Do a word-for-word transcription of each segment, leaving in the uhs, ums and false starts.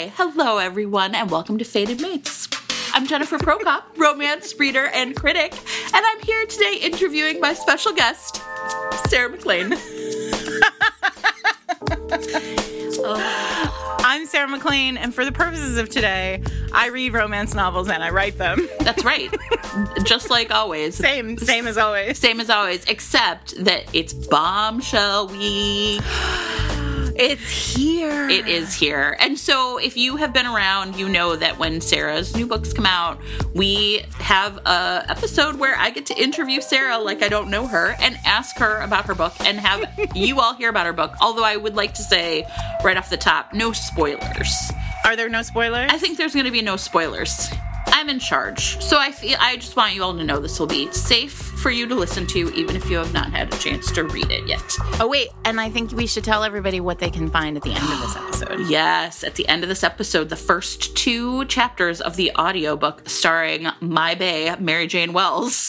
Hi, hello everyone, and welcome to Fated Mates. I'm Jennifer Prokop, romance reader and critic, and I'm here today interviewing my special guest, Sarah MacLean. oh. I'm Sarah MacLean, and for the purposes of today, I read romance novels and I write them. That's right. Just like always. Same, same as always. Same as always, except that it's Bombshell Week. It's here. It is here. And so if you have been around, you know that when Sarah's new books come out, we have a episode where I get to interview Sarah like I don't know her and ask her about her book and have you all hear about her book. Although I would like to say right off the top, no spoilers. Are there no spoilers? I think there's going to be no spoilers. I'm in charge. So I feel I just want you all to know this will be safe for you to listen to, even if you have not had a chance to read it yet. Oh, wait. And I think we should tell everybody what they can find at the end of this episode. Yes. At the end of this episode, the first two chapters of the audiobook starring my bae, Mary Jane Wells,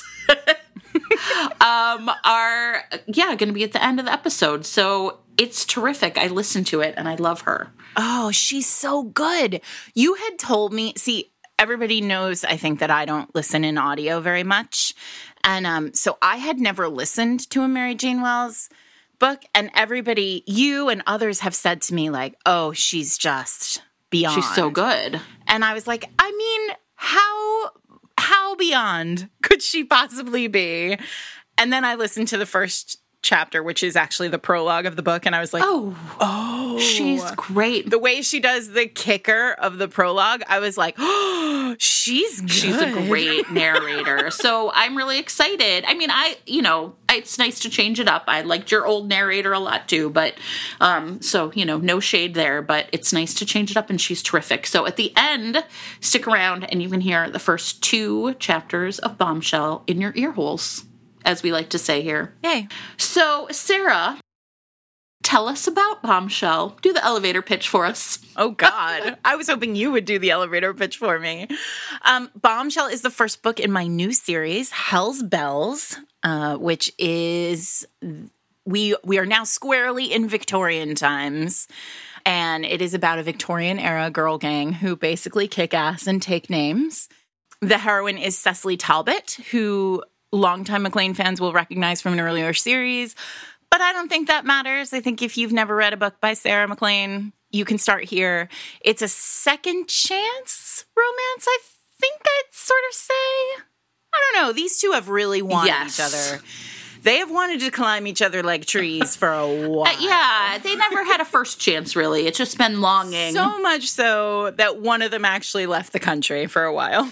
um, are, yeah, going to be at the end of the episode. So it's terrific. I listened to it and I love her. Oh, she's so good. You had told me, see, everybody knows, I think, that I don't listen in audio very much. And um, so I had never listened to a Mary Jane Wells book. And everybody, you and others have said to me, like, oh, she's just beyond. She's so good. And I was like, I mean, how, how beyond could she possibly be? And then I listened to the first chapter, which is actually the prologue of the book, and I was like, oh, oh, she's great. The way she does the kicker of the prologue, I was like, oh, she's good. She's a great narrator. So I'm really excited. I mean, I, you know, it's nice to change it up. I liked your old narrator a lot too, but, um, so, you know, no shade there, but it's nice to change it up, and she's terrific. So at the end, stick around and you can hear the first two chapters of Bombshell in your ear holes, as we like to say here. Yay. So, Sarah, tell us about Bombshell. Do the elevator pitch for us. Oh, God. I was hoping you would do the elevator pitch for me. Um, Bombshell is the first book in my new series, Hell's Bells, uh, which is, we we are now squarely in Victorian times. And it is about a Victorian-era girl gang who basically kick ass and take names. The heroine is Cecily Talbot, who longtime MacLean fans will recognize from an earlier series, but I don't think that matters. I think if you've never read a book by Sarah MacLean, you can start here. It's a second chance romance, I think I'd sort of say. I don't know. These two have really wanted yes. each other. They have wanted to climb each other like trees for a while. Uh, yeah, they never had a first chance, really. It's just been longing. So much so that one of them actually left the country for a while.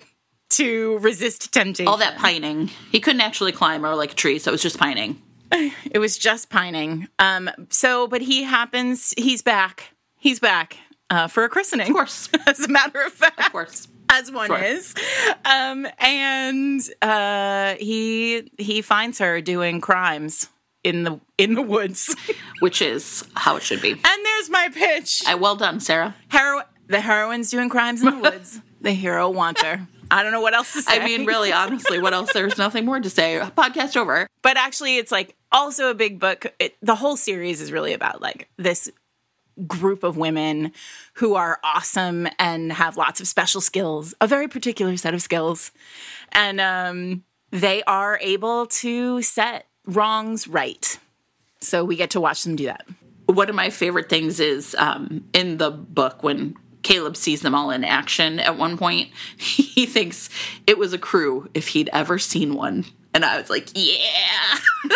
To resist temptation. All that pining. He couldn't actually climb or like a tree, so it was just pining. It was just pining. Um, so, but he happens, he's back. He's back uh, for a christening. Of course. As a matter of fact. Of course. As one sure. is. Um, and uh, he he finds her doing crimes in the in the woods. Which is how it should be. And there's my pitch. Uh, well done, Sarah. Hero- the heroine's doing crimes in the woods. The hero wants her. I don't know what else to say. I mean, really, honestly, what else? There's nothing more to say. Podcast over. But actually, it's like also a big book. It, the whole series is really about like this group of women who are awesome and have lots of special skills, a very particular set of skills. And um, they are able to set wrongs right. So we get to watch them do that. One of my favorite things is um, in the book when Caleb sees them all in action at one point, he thinks it was a crew if he'd ever seen one. And I was like, yeah,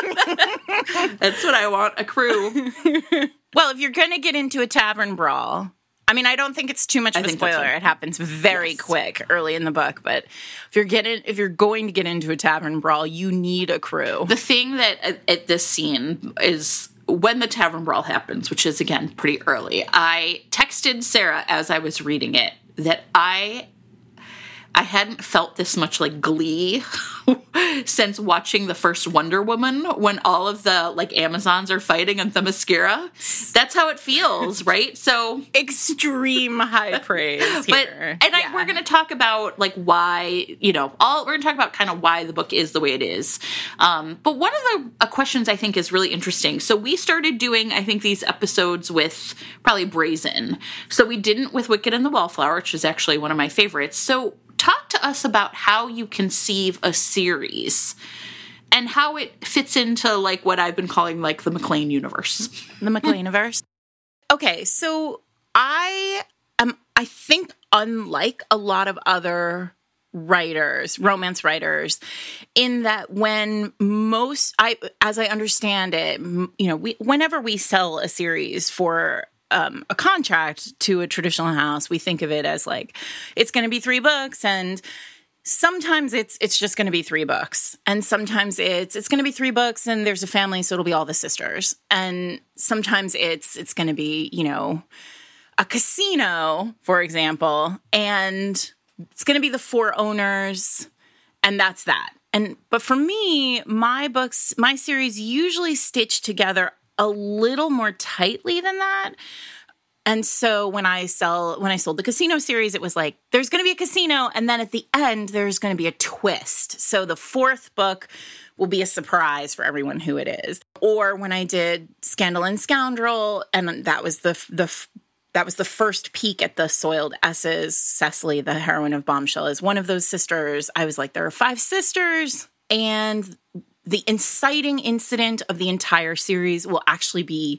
that's what I want, a crew. Well, if you're going to get into a tavern brawl, I mean, I don't think it's too much of a spoiler. It happens very yes. quick early in the book. But if you're getting, if you're going to get into a tavern brawl, you need a crew. The thing that at, at this scene is when the tavern brawl happens, which is, again, pretty early, I texted Sarah as I was reading it that I I hadn't felt this much like glee since watching the first Wonder Woman when all of the like Amazons are fighting in Themyscira. That's how it feels, right? So extreme high praise but, here. And yeah. I, we're going to talk about like why, you know, all we're going to talk about kind of why the book is the way it is. Um, but one of the uh, questions I think is really interesting. So we started doing, I think, these episodes with probably Brazen. So we didn't with Wicked and the Wallflower, which is actually one of my favorites. So talk to us about how you conceive a series and how it fits into like what I've been calling like the McLean universe. The McLean universe. Okay, so I am, I think, unlike a lot of other writers, romance writers, in that when most, I, as I understand it, you know, we, whenever we sell a series for Um, a contract to a traditional house, we think of it as like, it's going to be three books, and sometimes it's it's just going to be three books, and sometimes it's it's going to be three books, and there's a family, so it'll be all the sisters, and sometimes it's it's going to be, you know, a casino, for example, and it's going to be the four owners, and that's that. And but for me, my books, my series usually stitch together a little more tightly than that. And so when I sell, when I sold the casino series, it was like, there's going to be a casino. And then at the end, there's going to be a twist. So the fourth book will be a surprise for everyone who it is. Or when I did Scandal and Scoundrel, and that was the, the, that was the first peek at the Soiled S's. Cecily, the heroine of Bombshell, is one of those sisters. I was like, there are five sisters, and the inciting incident of the entire series will actually be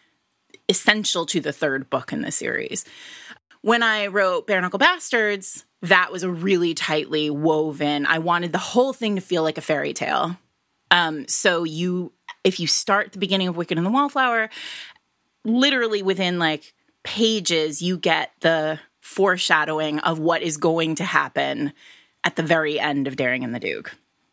essential to the third book in the series. When I wrote Bare Knuckle Bastards, that was a really tightly woven. I wanted the whole thing to feel like a fairy tale. Um, so you, if you start at the beginning of Wicked and the Wallflower, literally within like pages, you get the foreshadowing of what is going to happen at the very end of Daring and the Duke.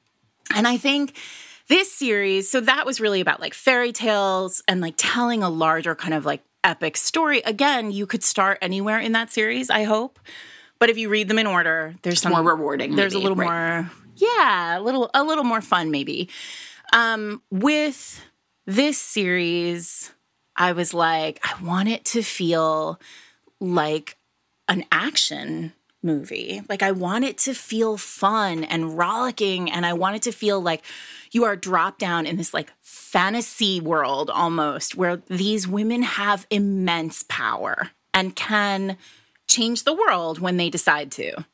And I think this series, so that was really about like fairy tales and like telling a larger kind of like epic story. Again, you could start anywhere in that series, I hope. But if you read them in order, there's some more rewarding. There's maybe, a little right? more, yeah, a little a little more fun maybe. Um, with this series, I was like, I want it to feel like an action movie. Like I want it to feel fun and rollicking, and I want it to feel like you are dropped down in this like fantasy world almost, where these women have immense power and can change the world when they decide to.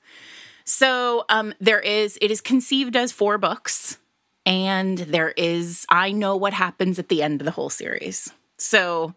So um, there is, it is conceived as four books, and there is, I know what happens at the end of the whole series. So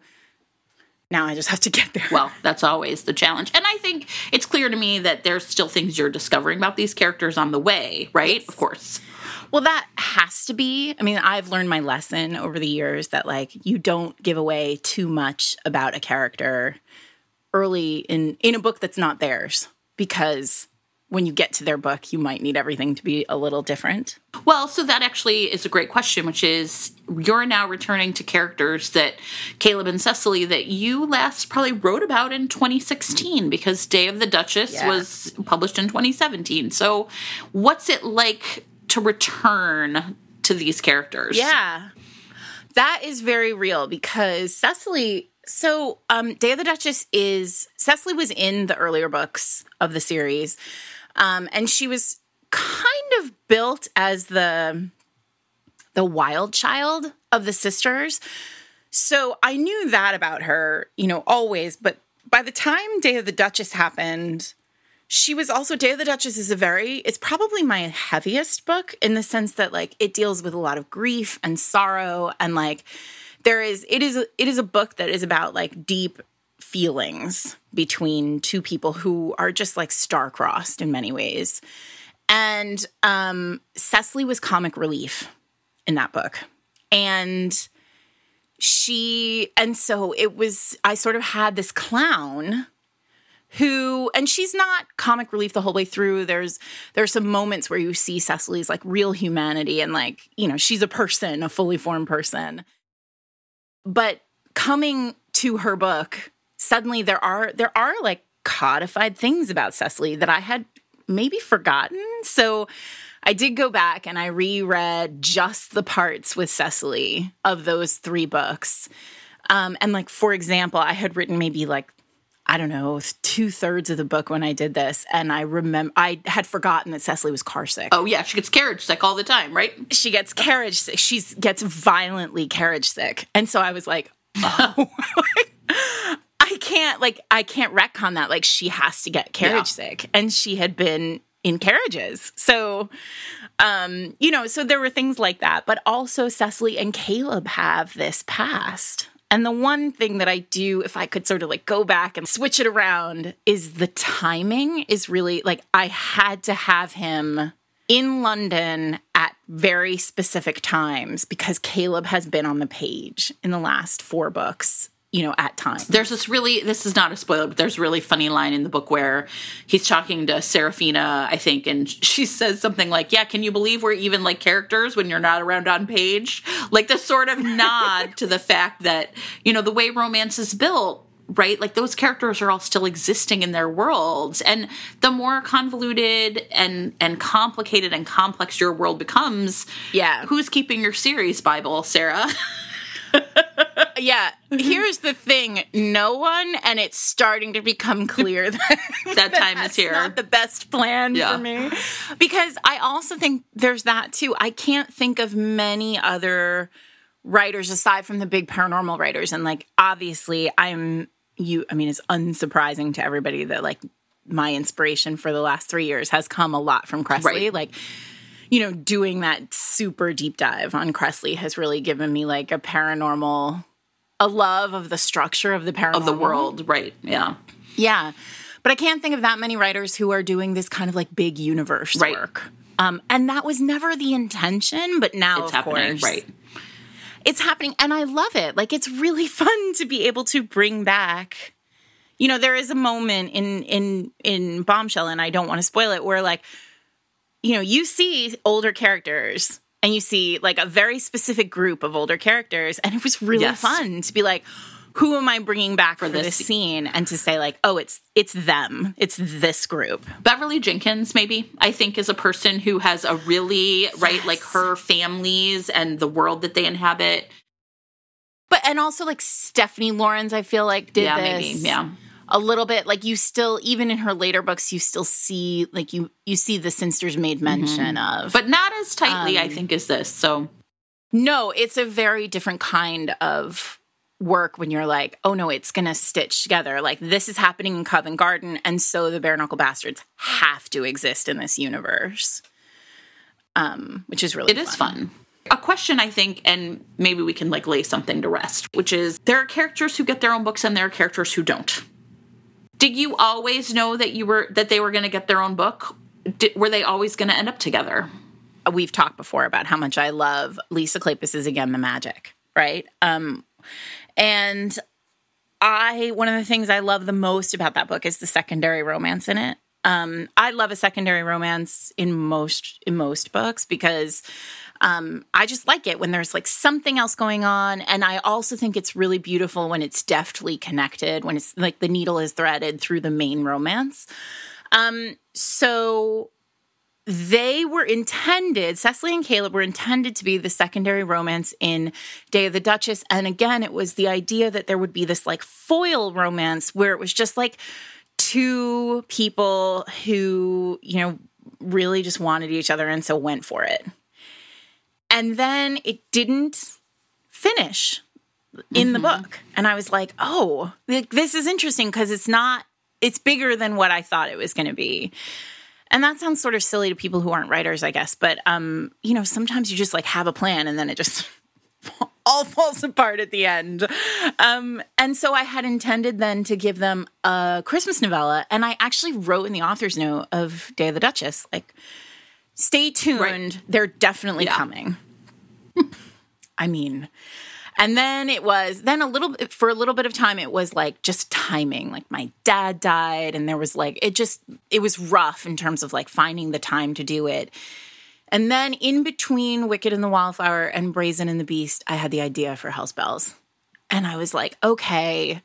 now I just have to get there. Well, that's always the challenge. And I think it's clear to me that there's still things you're discovering about these characters on the way, right? Yes. Of course. Well, that has to be. I mean, I've learned my lesson over the years that, like, you don't give away too much about a character early in, in a book that's not theirs, because when you get to their book, you might need everything to be a little different. Well, so that actually is a great question, which is you're now returning to characters that Caleb and Cecily that you last probably wrote about in twenty sixteen, because Day of the Duchess yeah. was published in twenty seventeen. So what's it like to return to these characters? Yeah, that is very real, because Cecily... So um, Day of the Duchess is... Cecily was in the earlier books of the series, um, and she was kind of built as the the wild child of the sisters. So I knew that about her, you know, always. But by the time Day of the Duchess happened, she was also... Day of the Duchess is a very... It's probably my heaviest book, in the sense that, like, it deals with a lot of grief and sorrow, and, like, there is... It is, it is a book that is about, like, deep feelings between two people who are just like star-crossed in many ways. And um, Cecily was comic relief in that book. And she, and so it was, I sort of had this clown who, and she's not comic relief the whole way through. There's, there's some moments where you see Cecily's like real humanity, and like, you know, she's a person, a fully formed person. But coming to her book, suddenly there are there are like codified things about Cecily that I had maybe forgotten. So I did go back and I reread just the parts with Cecily of those three books. Um, and like, for example, I had written maybe like, I don't know, two thirds of the book when I did this. And I remember I had forgotten that Cecily was car sick. Oh yeah. She gets carriage sick all the time, right? She gets carriage sick. She gets violently carriage sick. And so I was like, oh, I can't like, I can't retcon that. Like she has to get carriage Yeah. sick. And she had been in carriages. So, um, you know, so there were things like that. But also Cecily and Caleb have this past. And the one thing that I do, if I could sort of like go back and switch it around, is the timing is really like I had to have him in London at very specific times because Caleb has been on the page in the last four books, you know, at times. There's this really, this is not a spoiler, but there's a really funny line in the book where he's talking to Serafina, I think, and she says something like, yeah, can you believe we're even like characters when you're not around on page? Like this sort of nod to the fact that, you know, the way romance is built, right? Like those characters are all still existing in their worlds. And the more convoluted and, and complicated and complex your world becomes, yeah, who's keeping your series Bible, Sarah? Yeah, here's the thing. No one, and it's starting to become clear that that time that's is here. Not the best plan Yeah. for me. Because I also think there's that too. I can't think of many other writers aside from the big paranormal writers. And like, obviously I'm you, I mean, it's unsurprising to everybody that like my inspiration for the last three years has come a lot from Kresley. Right. Like, you know, doing that super deep dive on Kresley has really given me like a paranormal, a love of the structure of the paranormal. Of the world, right, yeah. Yeah. But I can't think of that many writers who are doing this kind of like big universe Right. work. Um, and that was never the intention, but now, It's of happening, course, right. it's happening. And I love it. Like, it's really fun to be able to bring back, you know, there is a moment in, in, in Bombshell, and I don't want to spoil it, where like, you know, you see older characters and you see like a very specific group of older characters. And it was really Yes. fun to be like, who am I bringing back for, this this scene? And to say like, oh, it's, it's them. It's this group. Beverly Jenkins, maybe, I think, is a person who has a really, right, like her families and the world that they inhabit. But, and also like Stephanie Lawrence, I feel like did Yeah, this. maybe, yeah. A little bit, like you still, even in her later books, you still see, like you, you see the Sinsters made mention of. But not as tightly, Um, I think, as this, so. No, it's a very different kind of work when you're like, oh no, it's going to stitch together. Like this is happening in Covent Garden, and so the Bare Knuckle Bastards have to exist in this universe, um, which is really It is fun. A question, I think, and maybe we can like lay something to rest, which is there are characters who get their own books and there are characters who don't. Did you always know that you were that they were going to get their own book? Did, were they always going to end up together? We've talked before about how much I love Lisa Kleypas's Again the Magic, right? Um, and I, one of the things I love the most about that book is the secondary romance in it. Um, I love a secondary romance in most in most books because um, I just like it when there's like something else going on. And I also think it's really beautiful when it's deftly connected, when it's like the needle is threaded through the main romance. Um, so they were intended, Cecily and Caleb were intended to be the secondary romance in Day of the Duchess. And again, it was the idea that there would be this like foil romance where it was just like two people who, you know, really just wanted each other and so went for it. And then it didn't finish in mm-hmm. the book. And I was like, oh, this is interesting because it's not, it's bigger than what I thought it was going to be. And that sounds sort of silly to people who aren't writers, I guess. But, um, you know, sometimes you just like have a plan and then it just all falls apart at the end. Um, and so I had intended then to give them a Christmas novella. And I actually wrote in the author's note of Day of the Duchess, like, stay tuned. Right. They're definitely yeah. coming. I mean, and then it was, then a little, for a little bit of time, it was like just timing. Like my dad died and there was like, it just, it was rough in terms of like finding the time to do it. And then in between Wicked and the Wildflower and Brazen and the Beast, I had the idea for Hell's Bells. And I was like, okay,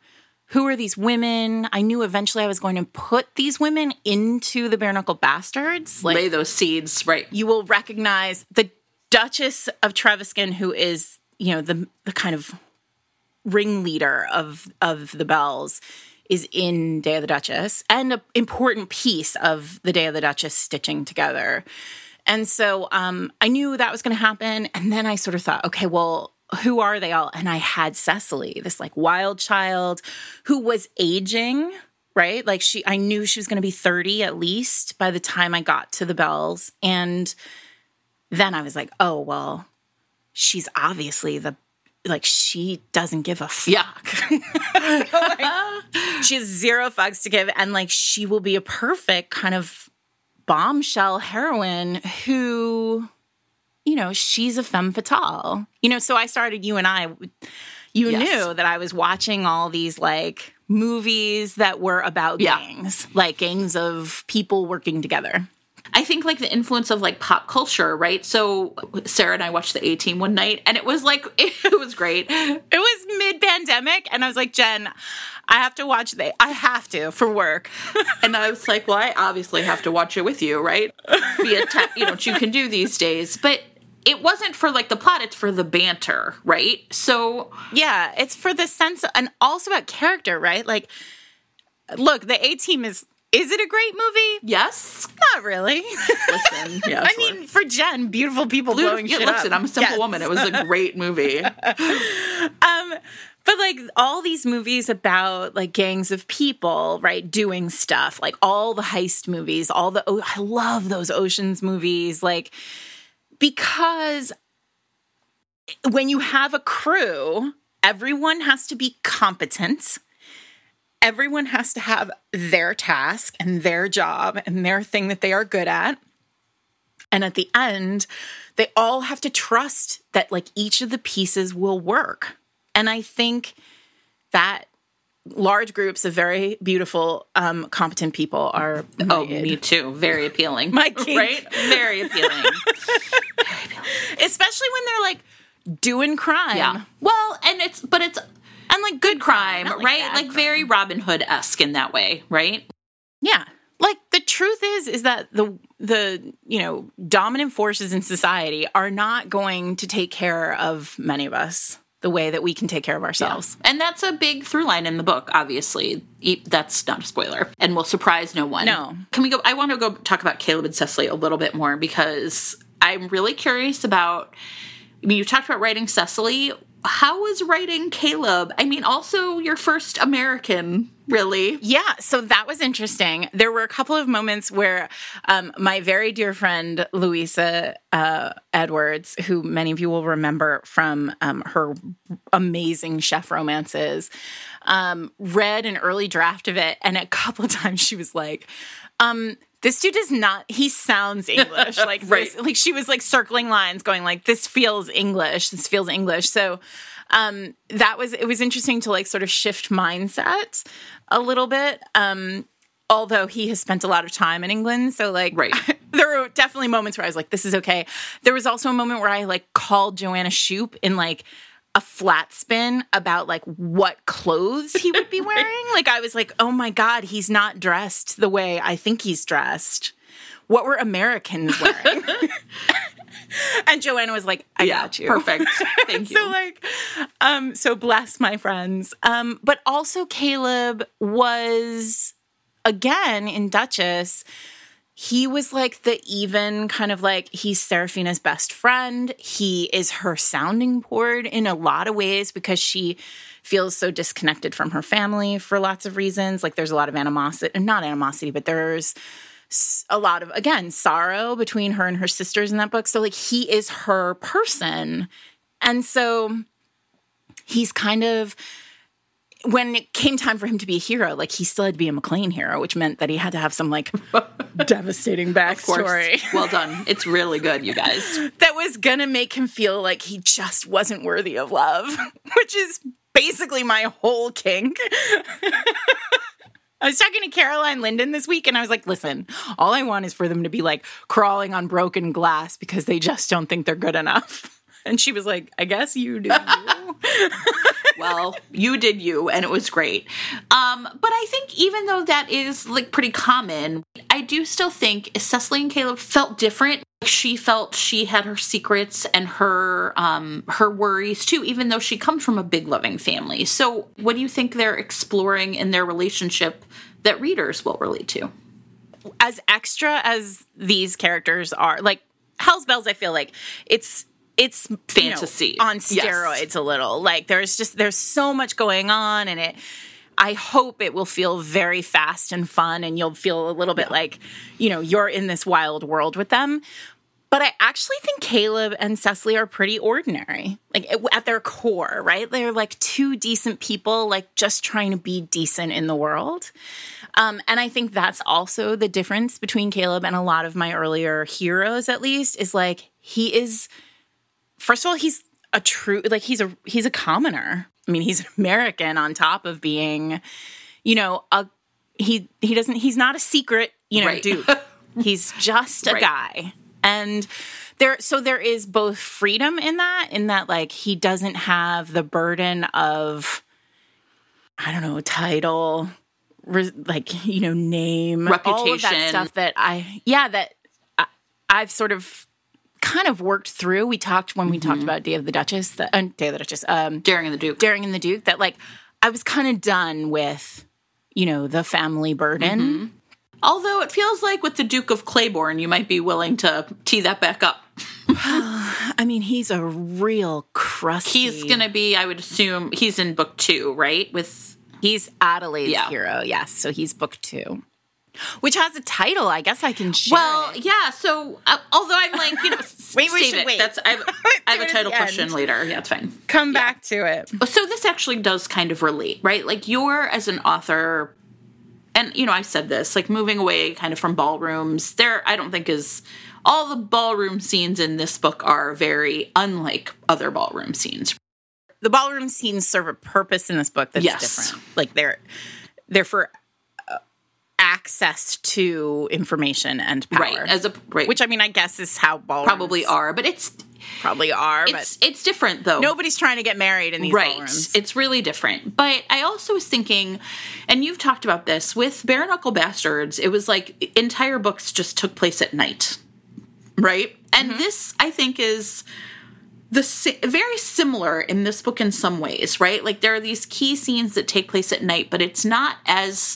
who are these women? I knew eventually I was going to put these women into the Bare Knuckle Bastards. Like, lay those seeds, right. You will recognize the Duchess of Treviscan, who is, you know, the the kind of ringleader of of the Bells, is in Day of the Duchess, and an important piece of the Day of the Duchess stitching together. And so um, I knew that was going to happen. And then I sort of thought, okay, well, who are they all? And I had Cecily, this like wild child who was aging, right? Like she, I knew she was going to be thirty at least by the time I got to the Bells. And then I was like, oh, well, she's obviously the, like, she doesn't give a fuck. Yeah. So, like, she has zero fucks to give. And like, she will be a perfect kind of bombshell heroine who, you know, she's a femme fatale. You know, so I started, you and I, you yes. knew that I was watching all these, like, movies that were about yeah. gangs, like gangs of people working together. I think, like, the influence of, like, pop culture, right? So Sarah and I watched The A-Team one night, and it was, like, it was great. It was mid-pandemic, and I was like, Jen, I have to watch the, I have to for work. And I was like, well, I obviously have to watch it with you, right? Via te- you know, what you can do these days. But it wasn't for, like, the plot, it's for the banter, right? So yeah, it's for the sense, and also about character, right? Like, look, The A-Team is, is it a great movie? Yes. Not really. Listen, yeah, I sure. mean, for Jen, beautiful people Blue, blowing yeah, shit listen, up. I'm a simple Yes. woman. It was a great movie. um, but like all these movies about like gangs of people, right, doing stuff, like all the heist movies, all the, oh, I love those Oceans movies, like, because when you have a crew, everyone has to be competent. Everyone has to have their task and their job and their thing that they are good at. And at the end, they all have to trust that like each of the pieces will work. And I think that large groups of very beautiful, um, competent people are oh, made. Me too. Very appealing. My kink. Right? Very appealing. Very appealing. Especially when they're like doing crime. Yeah. Well, and it's, but it's, and like good crime, crime, right? Like, like crime. very Robin Hood-esque in that way, right? Yeah. Like the truth is, is that the, the, you know, dominant forces in society are not going to take care of many of us the way that we can take care of ourselves. Yeah. And that's a big through line in the book, obviously. That's not a spoiler and will surprise no one. No. Can we go, I want to go talk about Caleb and Cecily a little bit more because I'm really curious about, I mean, you talked about writing Cecily. How was writing Caleb? I mean, also your first American, really. Yeah, so that was interesting. There were a couple of moments where um, my very dear friend, Louisa uh, Edwards, who many of you will remember from um, her amazing chef romances, um, read an early draft of it. And a couple of times she was like, um, this dude is not, he sounds English. Like, right. this, like she was like circling lines going like, this feels English. This feels English. So um, that was, it was interesting to like sort of shift mindset a little bit. Um, although he has spent a lot of time in England. So like, right. there were definitely moments where I was like, this is okay. There was also a moment where I like called Joanna Shupe in like a flat spin about like what clothes he would be wearing. Right. Like I was like, oh my God, he's not dressed the way I think he's dressed. What were Americans wearing? And Joanna was like, I yeah, got you. Perfect. Thank you. So like, um, so bless my friends. Um, but also Caleb was, again, in Duchess, he was like the even kind of like, he's Seraphina's best friend. He is her sounding board in a lot of ways because she feels so disconnected from her family for lots of reasons. Like there's a lot of animosity, not animosity, but there's a lot of, again, sorrow between her and her sisters in that book. So like he is her person. And so he's kind of, when it came time for him to be a hero, like he still had to be a McLean hero, which meant that he had to have some like devastating backstory. Well done. It's really good, you guys. That was gonna make him feel like he just wasn't worthy of love, which is basically my whole kink. I was talking to Caroline Linden this week, and I was like, listen, all I want is for them to be like crawling on broken glass because they just don't think they're good enough. And she was like, I guess you do. Well, you did you, and it was great. Um, but I think even though that is like pretty common, I do still think Cecily and Caleb felt different. She felt she had her secrets and her um, her worries too, even though she comes from a big loving family. So what do you think they're exploring in their relationship that readers will relate to? As extra as these characters are, like Hell's Bells, I feel like it's it's fantasy, you know, on steroids yes. a little. Like there's just there's so much going on, and it. I hope it will feel very fast and fun, and you'll feel a little bit yeah. like, you know, you're in this wild world with them. But I actually think Caleb and Cecily are pretty ordinary, like at their core, right? They're like two decent people, like just trying to be decent in the world. Um, and I think that's also the difference between Caleb and a lot of my earlier heroes, at least, is like he is, first of all, he's a true, like he's a, he's a commoner. I mean, he's an American on top of being, you know, a, he, he doesn't, he's not a secret, you know, right. dude. He's just a right. guy. And there, so there is both freedom in that, in that like he doesn't have the burden of, I don't know, title, re, like, you know, name, reputation, all of that stuff that I, yeah, that I, I've sort of kind of worked through. We talked when we mm-hmm. talked about Day of the Duchess, the, uh, Day of the Duchess, um, Daring and the Duke, Daring and the Duke, that like I was kind of done with, you know, the family burden. Mm-hmm. Although it feels like with the Duke of Claiborne, you might be willing to tee that back up. I mean, he's a real crusty. He's going to be, I would assume, he's in book two, right? With He's Adelaide's yeah. hero, yes. So he's book two. Which has a title. I guess I can share Well, it. yeah. So, uh, although I'm like, you know, wait, we save should it. wait. That's, I have, I have a title question end. later. Yeah, it's fine. Come yeah. back to it. So this actually does kind of relate, right? Like you're, as an author... And, you know, I said this, like moving away kind of from ballrooms, there, I don't think is, all the ballroom scenes in this book are very unlike other ballroom scenes. The ballroom scenes serve a purpose in this book that's yes. different. Like they're, they're for uh, access to information and power. Right. As a, right. Which, I mean, I guess is how ballrooms probably are, but it's... Probably are, it's, but... It's different, though. Nobody's trying to get married in these right. ballrooms. It's really different. But I also was thinking, and you've talked about this, with Bare Knuckle Bastards, it was like entire books just took place at night. Right? And mm-hmm. this, I think, is... the si- very similar in this book in some ways, right? Like, there are these key scenes that take place at night, but it's not as...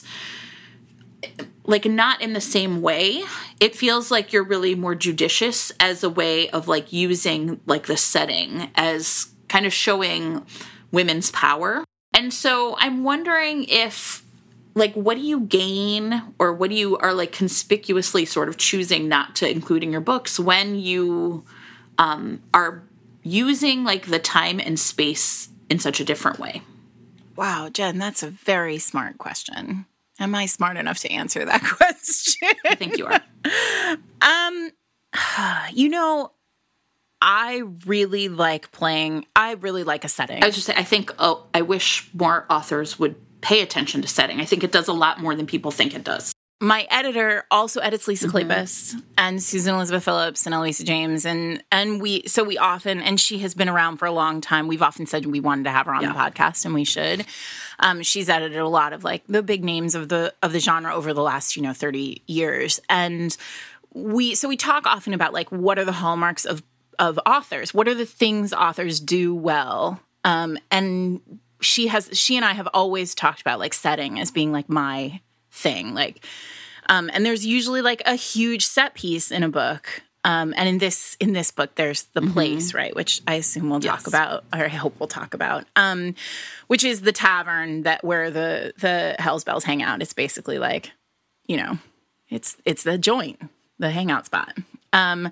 like not in the same way. It feels like you're really more judicious as a way of like using like the setting as kind of showing women's power. And so I'm wondering if like, what do you gain or what do you are like conspicuously sort of choosing not to include in your books when you um, are using like the time and space in such a different way? Wow, Jen, that's a very smart question. Am I smart enough to answer that question? I think you are. um, you know, I really like playing. I really like a setting. I was just saying, I think, oh, I wish more authors would pay attention to setting. I think it does a lot more than people think it does. My editor also edits Lisa mm-hmm. Kleypas and Susan Elizabeth Phillips and Elisa James. And, and we, so we often, and she has been around for a long time. We've often said we wanted to have her on yeah. the podcast, and we should. Um, she's edited a lot of like the big names of the, of the genre over the last, you know, thirty years. And we, so we talk often about like, what are the hallmarks of, of authors? What are the things authors do well? Um, and she has, she and I have always talked about like setting as being like my thing. Like, um, and there's usually like a huge set piece in a book. Um, and in this, in this book, there's the mm-hmm. place, right? Which I assume we'll yes. talk about, or I hope we'll talk about, um, which is the tavern that where the, the Hell's Bells hang out. It's basically like, you know, it's, it's the joint, the hangout spot. Um,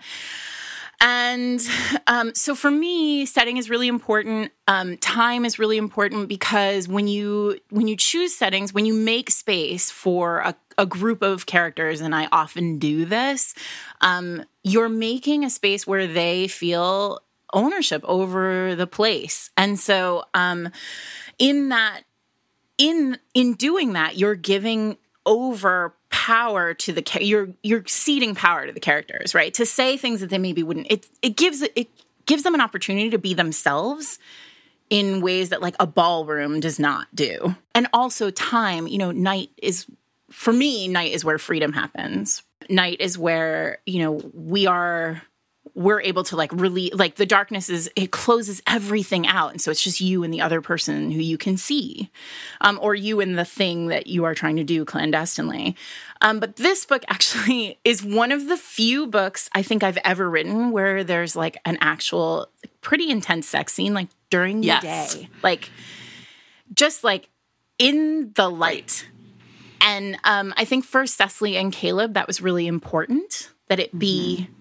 And um, so for me, setting is really important. Um, time is really important because when you when you choose settings, when you make space for a, a group of characters, and I often do this, um, you're making a space where they feel ownership over the place. And so um, in that, in in doing that, you're giving over power to the you're you're ceding power to the characters, right? To say things that they maybe wouldn't. It it gives it gives them an opportunity to be themselves in ways that like a ballroom does not do. And also time, you know, night is, for me, night is where freedom happens. Night is where, you know, we are, we're able to like really, like the darkness is, it closes everything out. And so it's just you and the other person who you can see, um, or you and the thing that you are trying to do clandestinely. Um, but this book actually is one of the few books I think I've ever written where there's like an actual pretty intense sex scene, like during the yes. day, like just like in the light. And um, I think for Cecily and Caleb, that was really important that it be mm-hmm.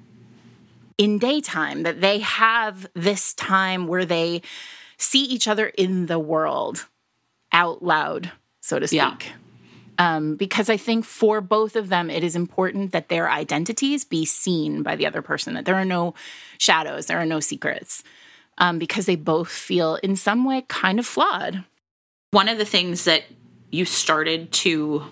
in daytime, that they have this time where they see each other in the world out loud, so to speak. Yeah. Um, because I think for both of them, it is important that their identities be seen by the other person, that there are no shadows, there are no secrets, um, because they both feel in some way kind of flawed. One of the things that you started to,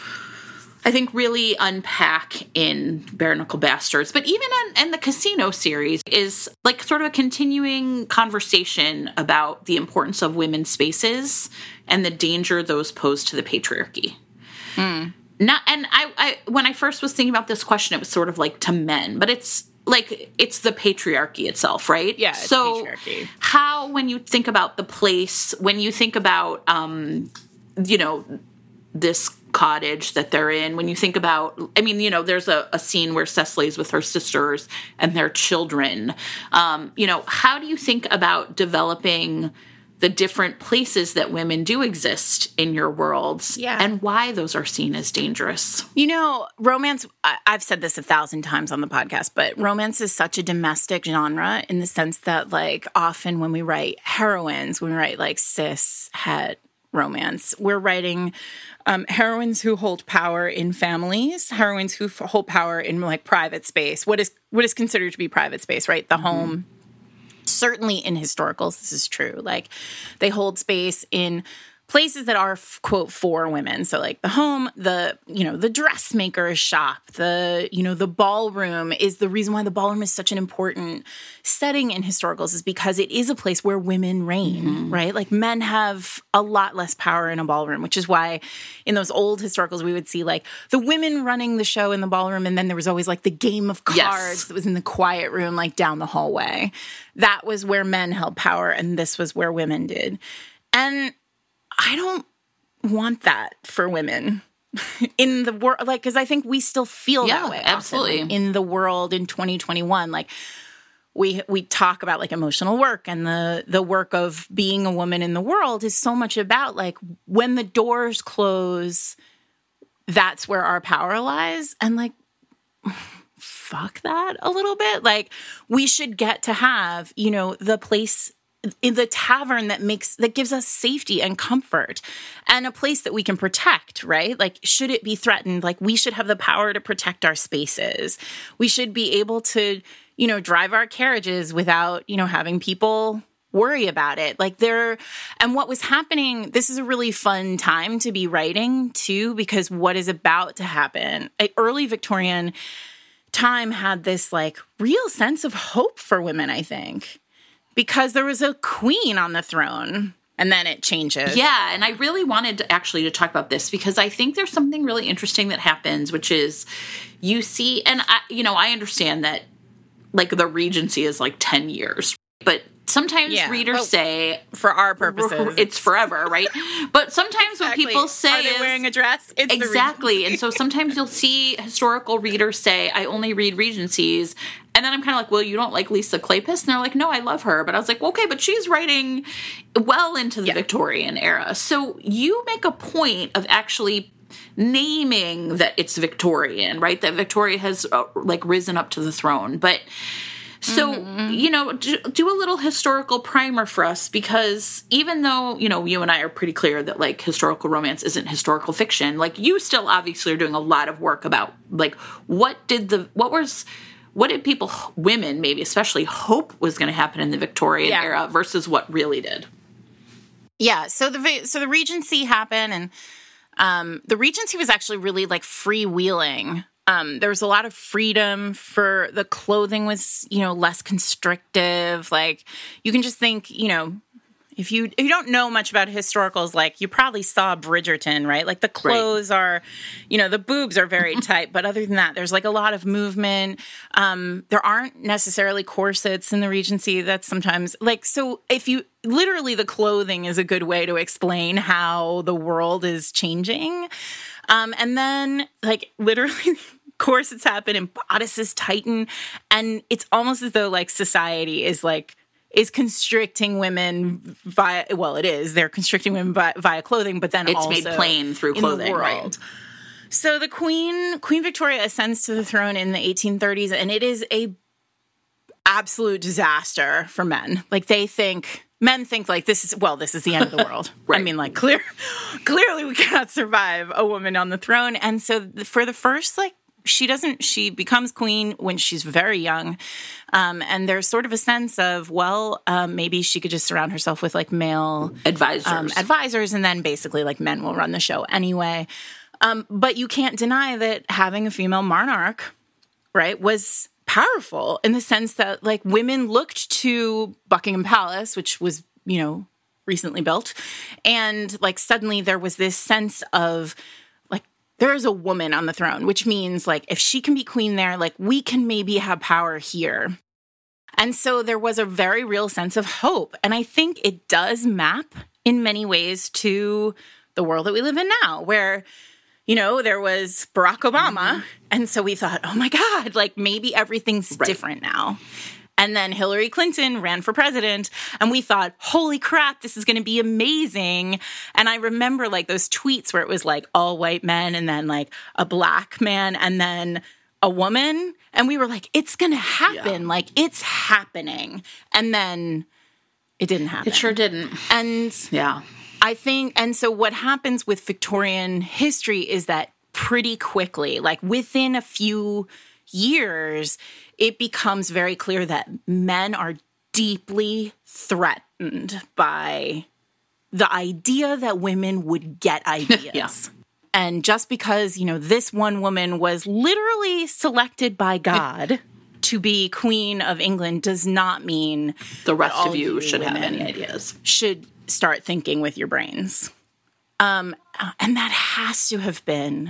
I think, really unpack in Bare Knuckle Bastards, but even in, in the Casino series, is like sort of a continuing conversation about the importance of women's spaces and the danger those pose to the patriarchy. Mm. Not, and I, I, when I first was thinking about this question, it was sort of like to men, but it's like, it's the patriarchy itself, right? Yeah, it's so patriarchy. How, when you think about the place, when you think about, um, you know, this cottage that they're in, when you think about, I mean, you know, there's a, a scene where Cecily's with her sisters and their children. Um, you know, how do you think about developing the different places that women do exist in your worlds, yeah. and why those are seen as dangerous? You know, romance, I, I've said this a thousand times on the podcast, but romance is such a domestic genre in the sense that, like, often when we write heroines, when we write, like, cis, het romance, we're writing um, heroines who hold power in families, heroines who f- hold power in, like, private space, what is what is considered to be private space, right? The mm-hmm. home. Certainly in historicals, this is true. Like, they hold space in places that are, quote, for women. So, like, the home, the, you know, the dressmaker's shop, the, you know, the ballroom is the reason why the ballroom is such an important setting in historicals, is because it is a place where women reign, mm-hmm. right? Like, men have a lot less power in a ballroom, which is why in those old historicals we would see, like, the women running the show in the ballroom, and then there was always, like, the game of cards yes. that was in the quiet room, like, down the hallway. That was where men held power, and this was where women did. And I don't want that for women in the world, like, because I think we still feel yeah, that way. Absolutely. Often, like, in the world in twenty twenty-one, like, we we talk about, like, emotional work, and the the work of being a woman in the world is so much about, like, when the doors close, that's where our power lies. And, like, fuck that a little bit. Like, we should get to have, you know, the place in the tavern that makes, that gives us safety and comfort, and a place that we can protect, right? Like, should it be threatened, like, we should have the power to protect our spaces. We should be able to, you know, drive our carriages without, you know, having people worry about it. Like, there, and what was happening, this is a really fun time to be writing too, because what is about to happen, like, early Victorian time had this, like, real sense of hope for women, I think. Because there was a queen on the throne, and then it changes. Yeah, and I really wanted to actually to talk about this, because I think there's something really interesting that happens, which is you see, and I, you know, I understand that, like, the Regency is like ten years, but sometimes yeah, readers say, for our purposes, it's forever, right? But sometimes exactly. what people say are they is, wearing a dress? It's exactly, and so sometimes you'll see historical readers say, I only read Regencies. And then I'm kind of like, well, you don't like Lisa Kleypas? And they're like, no, I love her. But I was like, well, okay, but she's writing well into the yeah. Victorian era. So you make a point of actually naming that it's Victorian, right? That Victoria has, uh, like, risen up to the throne. But so, mm-hmm. you know, do, do a little historical primer for us, because even though, you know, you and I are pretty clear that, like, historical romance isn't historical fiction, like, you still obviously are doing a lot of work about, like, what did the, what was... What did people, women maybe especially, hope was going to happen in the Victorian yeah. era versus what really did? Yeah, so the so the Regency happened, and um, the Regency was actually really, like, freewheeling. Um, there was a lot of freedom for, the clothing was, you know, less constrictive. Like, you can just think, you know, if you if you don't know much about historicals, like you probably saw Bridgerton, right? Like the clothes right. are, you know, the boobs are very tight, but other than that, there's like a lot of movement. Um, there aren't necessarily corsets in the Regency. That's sometimes like, so if you, literally the clothing is a good way to explain how the world is changing. Um, and then like literally corsets happen and bodices tighten. And it's almost as though like society is like, is constricting women via, well, it is. They're constricting women via, via clothing, but then it's also made plain through clothing, right? So the Queen, Queen Victoria ascends to the throne in the eighteen thirties, and it is a absolute disaster for men. Like they think, men think like this is, well, this is the end of the world. Right. I mean, like clear, clearly we cannot survive a woman on the throne. And so for the first like, She doesn't, she becomes queen when she's very young. Um, and there's sort of a sense of, well, um, maybe she could just surround herself with like male advisors. Um, advisors. And then basically like men will run the show anyway. Um, but you can't deny that having a female monarch, right, was powerful in the sense that like women looked to Buckingham Palace, which was, you know, recently built. And like suddenly there was this sense of, there is a woman on the throne, which means, like, if she can be queen there, like, we can maybe have power here. And so there was a very real sense of hope. And I think it does map in many ways to the world that we live in now, where, you know, there was Barack Obama. Mm-hmm. And so we thought, oh, my God, like, maybe everything's right. different now. And then Hillary Clinton ran for president, and we thought, holy crap, this is going to be amazing. And I remember like those tweets where it was like all white men and then like a black man and then a woman. And we were like, it's going to happen. Yeah. Like it's happening. And then it didn't happen. It sure didn't. And yeah, I think, and so what happens with Victorian history is that pretty quickly, like within a few years, it becomes very clear that men are deeply threatened by the idea that women would get ideas. Yeah. And just because, you know, this one woman was literally selected by God to be Queen of England does not mean the rest of you should have any ideas. Should start thinking with your brains. Um, and that has to have been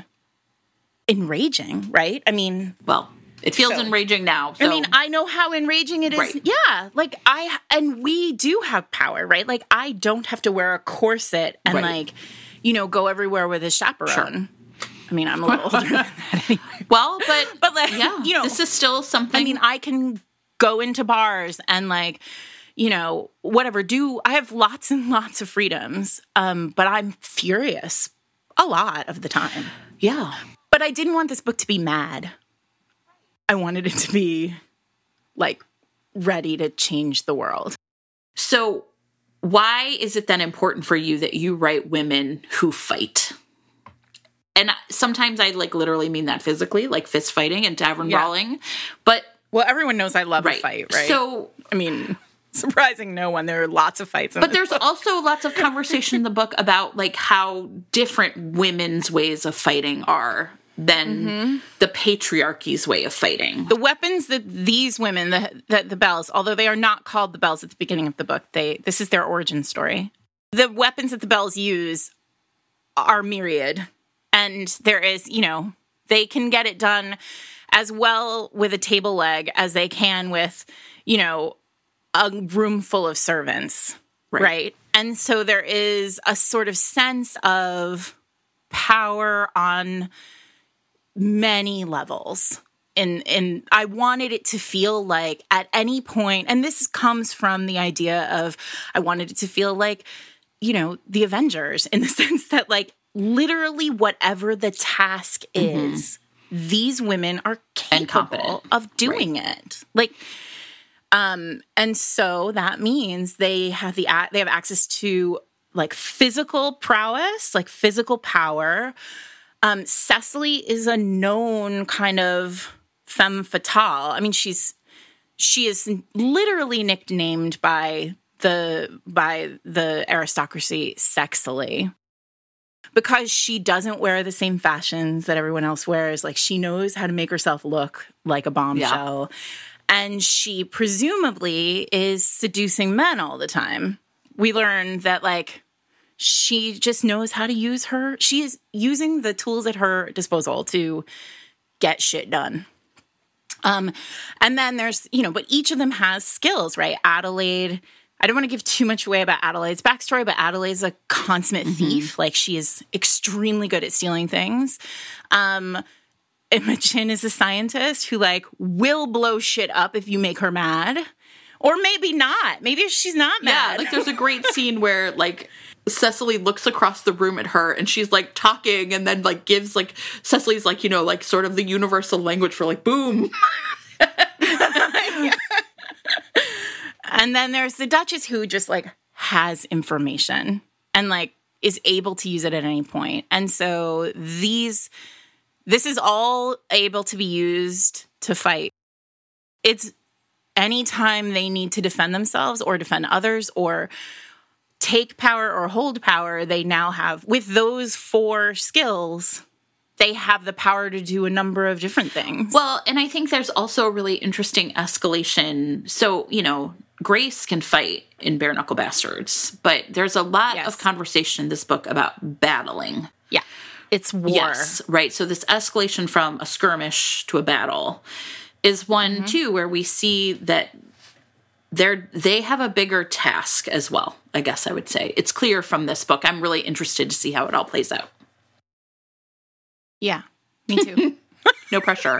enraging, right? I mean, well, it feels so enraging now. So. I mean, I know how enraging it is. Right. Yeah. Like I, and we do have power, right? Like I don't have to wear a corset and right. like, you know, go everywhere with a chaperone. Sure. I mean, I'm a little older than that anyway. Well, but, but like, yeah, you know, this is still something. I mean, I can go into bars and like, you know, whatever, do, I have lots and lots of freedoms. Um, but I'm furious a lot of the time. Yeah. But I didn't want this book to be mad. I wanted it to be, like, ready to change the world. So why is it then important for you that you write women who fight? And sometimes I, like, literally mean that physically, like fist fighting and tavern yeah. brawling. But well, everyone knows I love right. a fight, right? So, I mean, surprising no one. There are lots of fights in But there's book. also lots of conversation in the book about, like, how different women's ways of fighting are than mm-hmm. the patriarchy's way of fighting. The weapons that these women, the, the the Bells, although they are not called the Bells at the beginning of the book, they this is their origin story. The weapons that the Bells use are myriad. And there is, you know, they can get it done as well with a table leg as they can with, you know, a room full of servants, right? right? And so there is a sort of sense of power on many levels. And, and I wanted it to feel like at any point, and this comes from the idea of, I wanted it to feel like, you know, the Avengers in the sense that like literally whatever the task mm-hmm. is, these women are capable of doing right. it. Like, um, and so that means they have the, they have access to like physical prowess, like physical power. Um, Cecily is a known kind of femme fatale. I mean, she's she is literally nicknamed by the by the aristocracy sexily because she doesn't wear the same fashions that everyone else wears. Like she knows how to make herself look like a bombshell, yeah. and she presumably is seducing men all the time. we learn that, like, she just knows how to use her. She is using the tools at her disposal to get shit done. Um, and then there's, you know, but each of them has skills, right? Adelaide, I don't want to give too much away about Adelaide's backstory, but Adelaide's a consummate mm-hmm. thief. Like, she is extremely good at stealing things. Um, Imogen is a scientist who, like, will blow shit up if you make her mad. Or maybe not. Maybe she's not mad. Yeah, like, there's a great scene where, like, Cecily looks across the room at her and she's, like, talking and then, like, gives, like, Cecily's, like, you know, like, sort of the universal language for, like, boom. And then there's the Duchess who just, like, has information and, like, is able to use it at any point. And so these, this is all able to be used to fight. It's anytime they need to defend themselves or defend others or take power or hold power, they now have, with those four skills, they have the power to do a number of different things. Well, and I think there's also a really interesting escalation. So, you know, Grace can fight in Bare Knuckle Bastards, but there's a lot yes. of conversation in this book about battling. Yeah. It's war. Yes, right. So this escalation from a skirmish to a battle is one, mm-hmm. too, where we see that they're, they have a bigger task as well, I guess I would say. It's clear from this book. I'm really interested to see how it all plays out. Yeah, me too. No pressure.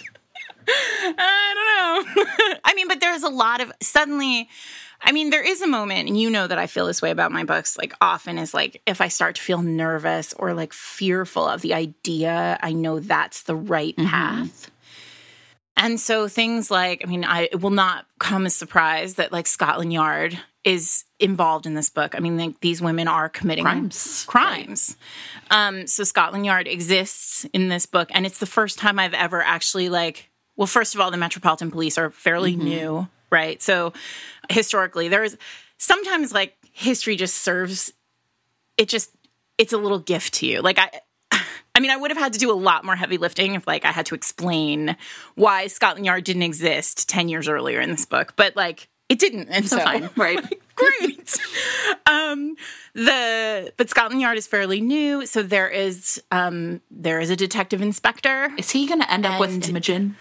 I don't know. I mean, but there's a lot of, suddenly, I mean, there is a moment, and you know that I feel this way about my books, like, often is, like, if I start to feel nervous or, like, fearful of the idea, I know that's the right mm-hmm. path. And so things like, I mean, I, it will not come as a surprise that, like, Scotland Yard is involved in this book. I mean, like, these women are committing crimes. Crimes. Right. Um, so Scotland Yard exists in this book, and it's the first time I've ever actually, like, well, first of all, the Metropolitan Police are fairly mm-hmm. new, right? So historically, there's sometimes, like, history just serves, it just, it's a little gift to you. Like, I... I mean, I would have had to do a lot more heavy lifting if, like, I had to explain why Scotland Yard didn't exist ten years earlier in this book. But, like, it didn't. And so, fine, right. Great. um, the but Scotland Yard is fairly new. So there is um, there is a detective inspector. Is he going to end up with Imogen?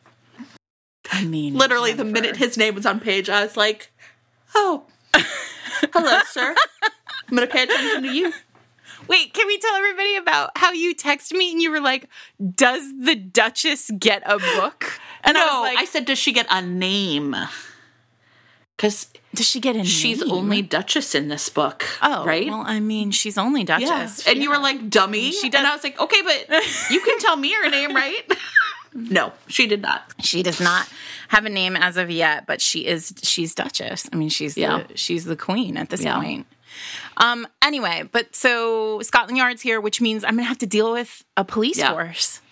I mean, literally, Jennifer. The minute his name was on page, I was like, oh, hello, sir. I'm going to pay attention to you. Wait, can we tell everybody about how you texted me and you were like, does the Duchess get a book? And no, I was like, I said, does she get a name? Because does she get a she's name? She's only Duchess in this book, oh, right? Well, I mean, she's only Duchess. Yes. And yeah. you were like, dummy. She does. And I was like, okay, but you can tell me her name, right? No, she did not. She does not have a name as of yet, but she is, she's Duchess. I mean, she's yeah. the, she's the queen at this yeah. point. Um, anyway, but so Scotland Yard's here, which means I'm going to have to deal with a police yeah. force.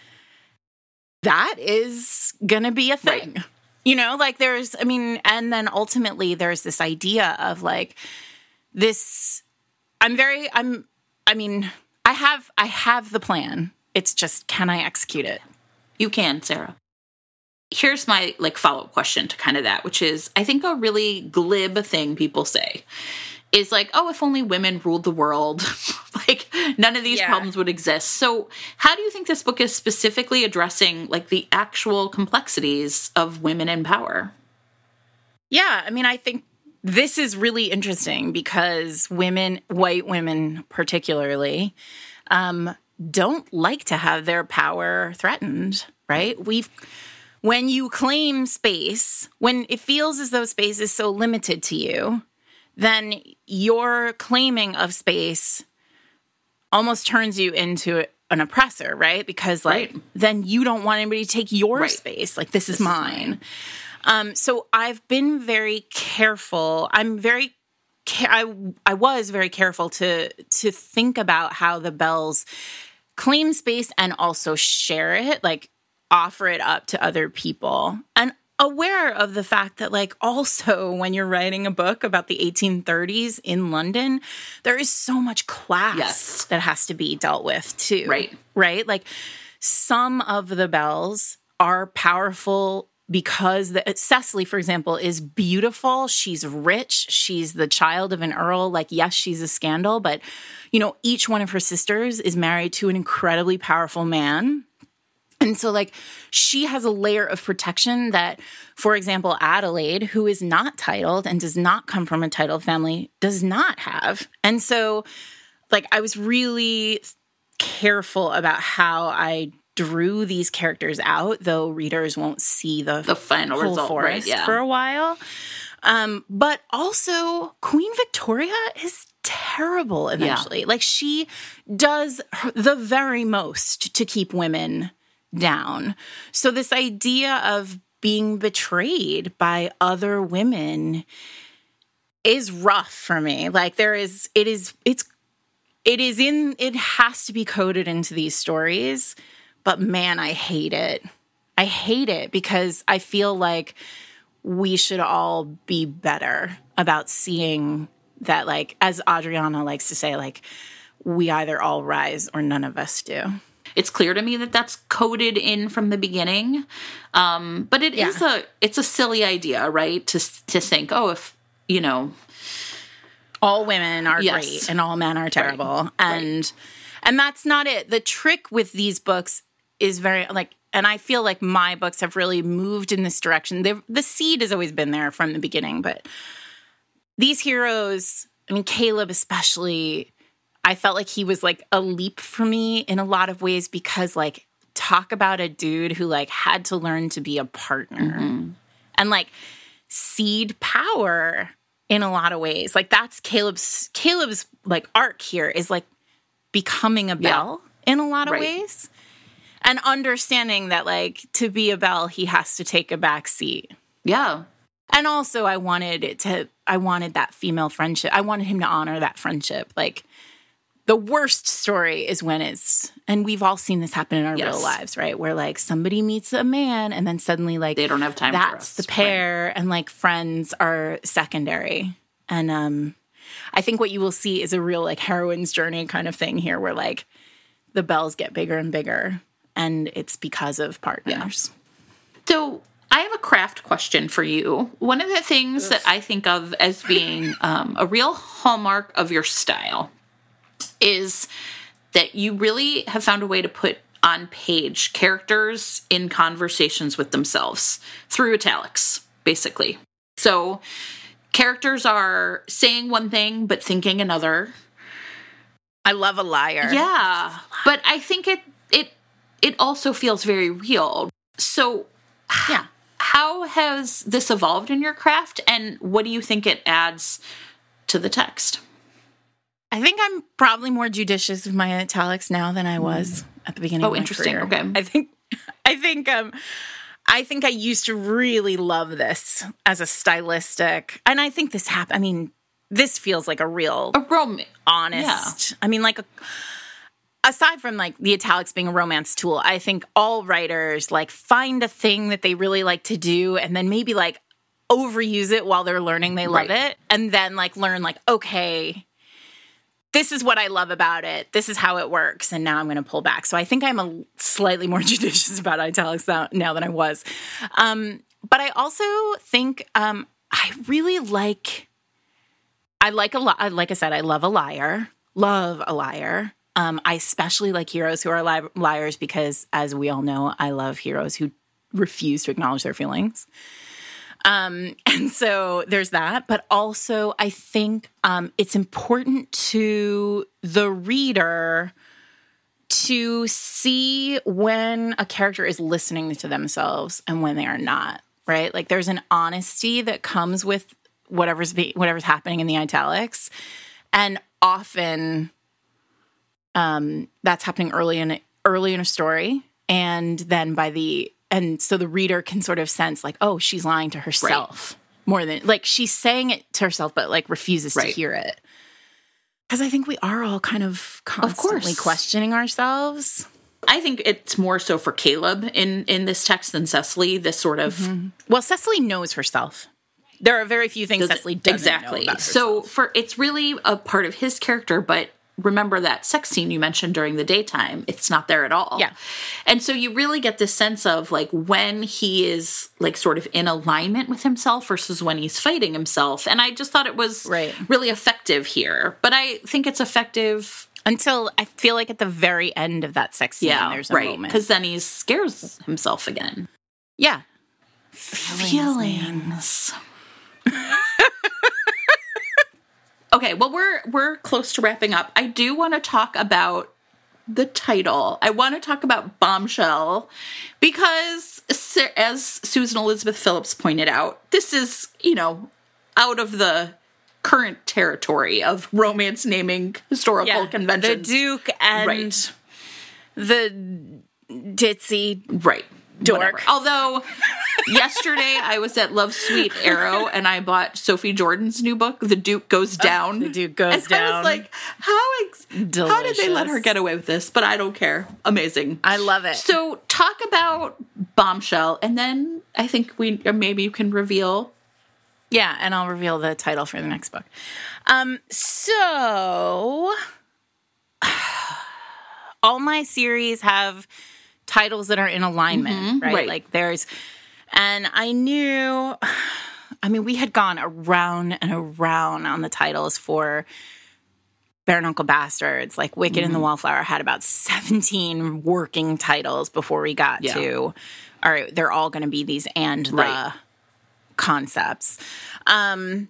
That is going to be a thing. Right. You know, like there's, I mean, and then ultimately there's this idea of like this, I'm very, I'm, I mean, I have, I have the plan. It's just, can I execute it? You can, Sarah. Here's my like follow-up question to kind of that, which is, I think a really glib thing people say is like, oh, if only women ruled the world, like none of these yeah. problems would exist. So how do you think this book is specifically addressing like the actual complexities of women in power? Yeah, I mean, I think this is really interesting because women, white women particularly, um, don't like to have their power threatened, right? We've, when you claim space, when it feels as though space is so limited to you, then your claiming of space almost turns you into an oppressor, right? Because, like, right. then you don't want anybody to take your right. space. Like, this, this is mine. Is mine. Um, so I've been very careful. I'm very, I, I was very careful to to think about how the Bells claim space and also share it, like, offer it up to other people. And aware of the fact that, like, also when you're writing a book about the eighteen thirties in London, there is so much class yes. that has to be dealt with too. Right. Right? Like, some of the Bells are powerful because the, Cecily, for example, is beautiful. She's rich. She's the child of an earl. Like, yes, she's a scandal, but, you know, each one of her sisters is married to an incredibly powerful man. And so, like, she has a layer of protection that, for example, Adelaide, who is not titled and does not come from a titled family, does not have. And so, like, I was really careful about how I drew these characters out, though readers won't see the, the final full result forest right, yeah. for a while. Um, but also, Queen Victoria is terrible eventually. Yeah. Like, she does her, the very most to keep women down. So this idea of being betrayed by other women is rough for me. Like, there is, it is, it's, it is in, it has to be coded into these stories, but man, I hate it. I hate it because I feel like we should all be better about seeing that, like, as Adriana likes to say, like, we either all rise or none of us do. It's clear to me that that's coded in from the beginning. Um, but it yeah. is a, it's a silly idea, right? To, to think, oh, if, you know, all women are yes. great and all men are terrible. Right. And, right. and that's not it. The trick with these books is very, like, and I feel like my books have really moved in this direction. They've, the seed has always been there from the beginning, but these heroes, I mean, Caleb especially, I felt like he was, like, a leap for me in a lot of ways because, like, talk about a dude who, like, had to learn to be a partner mm-hmm. and, like, cede power in a lot of ways. Like, that's Caleb's, Caleb's, like, arc here is, like, becoming a Belle yeah. in a lot of right. ways. And understanding that, like, to be a Belle, he has to take a back seat. Yeah. And also, I wanted it to, I wanted that female friendship. I wanted him to honor that friendship. Like, the worst story is when it's, and we've all seen this happen in our yes. real lives, right? Where, like, somebody meets a man and then suddenly, like, they don't have time that's for us. the pair, right. and, like, friends are secondary. And um, I think what you will see is a real, like, heroine's journey kind of thing here where, like, the Belles get bigger and bigger. And it's because of partners. Yeah. So I have a craft question for you. One of the things that I think of as being um, a real hallmark of your style is that you really have found a way to put on page characters in conversations with themselves through italics, basically. So characters are saying one thing but thinking another. I love a liar. Yeah. I love a liar. But I think it it it also feels very real. So yeah. how has this evolved in your craft, and what do you think it adds to the text? I think I'm probably more judicious with my italics now than I was mm. at the beginning oh, of my interesting. career. Okay. I think I think um I think I used to really love this as a stylistic, and I think this happened. I mean, this feels like a real a rom- honest. Yeah. I mean, like a aside from, like, the italics being a romance tool, I think all writers, like, find a thing that they really like to do and then maybe, like, overuse it while they're learning they love right. it. And then, like, learn, like, okay, this is what I love about it. This is how it works. And now I'm going to pull back. So I think I'm a slightly more judicious about italics now, now than I was. Um, but I also think um, I really like, I like a lot, like I said, I love a liar. Love a liar. Um, I especially like heroes who are li- liars because, as we all know, I love heroes who refuse to acknowledge their feelings. Um, and so there's that. But also, I think um, it's important to the reader to see when a character is listening to themselves and when they are not, right? Like, there's an honesty that comes with whatever's be- whatever's happening in the italics. And often... Um, that's happening early in early in a story, and then by the and so the reader can sort of sense, like, oh, she's lying to herself right. more than, like, she's saying it to herself, but, like, refuses right. to hear it. Because I think we are all kind of constantly of questioning ourselves. I think it's more so for Caleb in in this text than Cecily. This sort of mm-hmm. well, Cecily knows herself. There are very few things Does Cecily doesn't exactly. know about herself. So for it's really a part of his character, but remember that sex scene you mentioned during the daytime. It's not there at all. Yeah. And so you really get this sense of like when he is like sort of in alignment with himself versus when he's fighting himself. And I just thought it was Right. really effective here. But I think it's effective Until I feel like at the very end of that sex scene, yeah, there's a right. moment. Because then he scares himself again. Yeah. Feelings. Okay, well we're we're close to wrapping up. I do want to talk about the title. I want to talk about Bombshell because as Susan Elizabeth Phillips pointed out, this is, you know, out of the current territory of romance naming historical Yeah. conventions. The Duke and Right. the ditzy Right. dork. Whatever. Although yesterday I was at Love Sweet Arrow and I bought Sophie Jordan's new book, The Duke Goes Down. The Duke Goes and Down. I was like, how ex- how did they let her Delicious. get away with this? But I don't care. Amazing. I love it. So talk about Bombshell, and then I think we or maybe you can reveal. Yeah, and I'll reveal the title for the next book. Um, so all my series have titles that are in alignment, right? right. Like there's, and I knew, I mean, we had gone around and around on the titles for Bare and Uncle Bastards. Like Wicked and the Wallflower had about seventeen working titles before we got Yeah. to, all right, they're all going to be these and the Right. concepts. Um,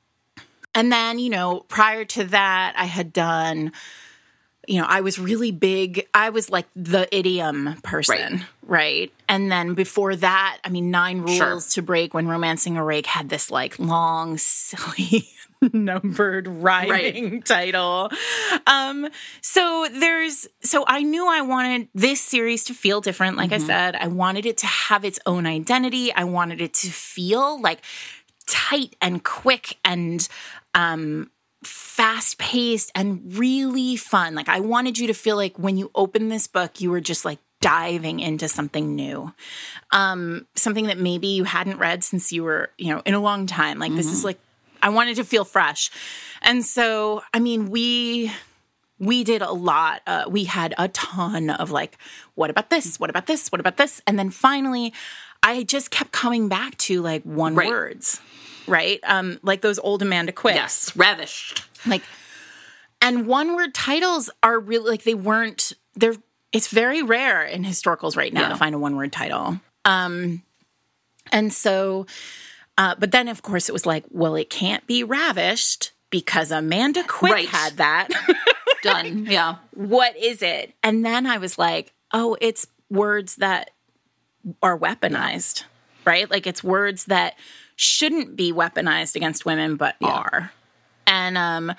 and then, you know, prior to that, I had done, you know, I was really big. I was like the idiom person, right? And then before that, I mean, Nine Rules Sure. to Break When Romancing a Rake had this like long, silly, numbered rhyming title. Um, so there's, so I knew I wanted this series to feel different. Like I said, I wanted it to have its own identity. I wanted it to feel like tight and quick and, um, fast paced and really fun. Like I wanted you to feel like when you open this book, you were just like diving into something new. Um, something that maybe you hadn't read since you were, you know, in a long time. Like this is like, I wanted to feel fresh. And so, I mean, we, we did a lot. Uh, we had a ton of like, what about this? What about this? What about this? And then finally, I just kept coming back to like one Right. words, right? Um, like those old Amanda Quick. Yes, ravished. Like, and one word titles are really like they weren't. They're. It's very rare in historicals right now Yeah. to find a one word title. Um, and so, uh, but then of course it was like, well, it can't be ravished because Amanda Quick Right. had that. Done. Yeah. What is it? And then I was like, oh, it's words that are weaponized, right? Like it's words that shouldn't be weaponized against women, but are. And um,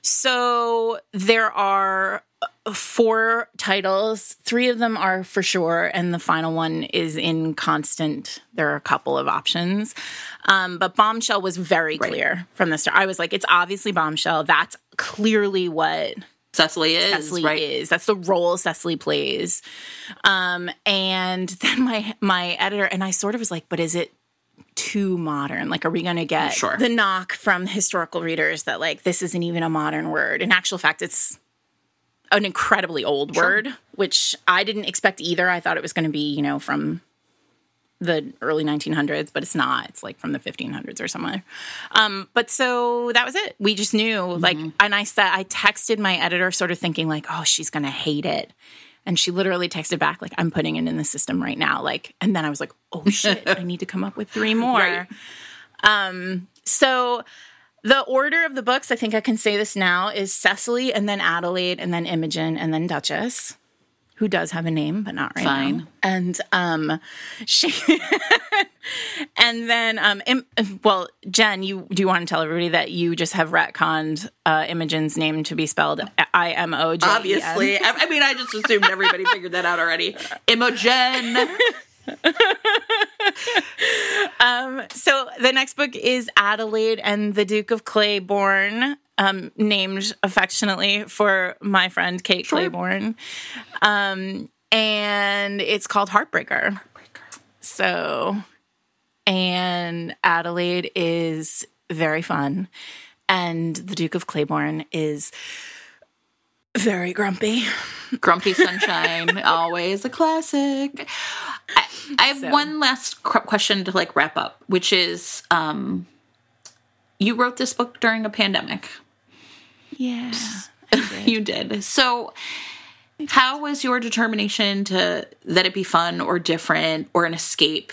so there are four titles. Three of them are for sure, and the final one is in constant. There are a couple of options. Um, but Bombshell was very clear from the start. I was like, it's obviously Bombshell. That's clearly what Cecily is, Cecily right? is. That's the role Cecily plays. Um, and then my my editor and I sort of was like, but is it too modern? Like, are we going to get Sure. the knock from historical readers that like this isn't even a modern word? In actual fact, it's an incredibly old word, which I didn't expect either. I thought it was going to be, you know, from the early nineteen hundreds, but it's not. It's like from the fifteen hundreds or somewhere. Um, but so that was it. We just knew, like, and I said, I texted my editor sort of thinking like, oh, she's going to hate it. And she literally texted back like, I'm putting it in the system right now. Like, and then I was like, oh shit, I need to come up with three more. Right. Um, so the order of the books, I think I can say this now, is Cecily and then Adelaide and then Imogen and then Duchess, who does have a name, but not right Fine. now. And um, she, and then, um, Im- well, Jen, you do you want to tell everybody that you just have retconned uh, Imogen's name to be spelled I M O J E N? Obviously. I, I mean, I just assumed everybody figured that out already. Imogen. Um, so the next book is Adelaide and the Duke of Claiborne, um, named affectionately for my friend Kate Sure. Claiborne. Um, and it's called Heartbreaker. So, and Adelaide is very fun. And the Duke of Claiborne is Very grumpy. Grumpy Sunshine, always a classic. I, I have so. one last qu- question to like wrap up, which is, um, you wrote this book during a pandemic. Yeah, did. You did. So how was your determination to let it be fun or different or an escape?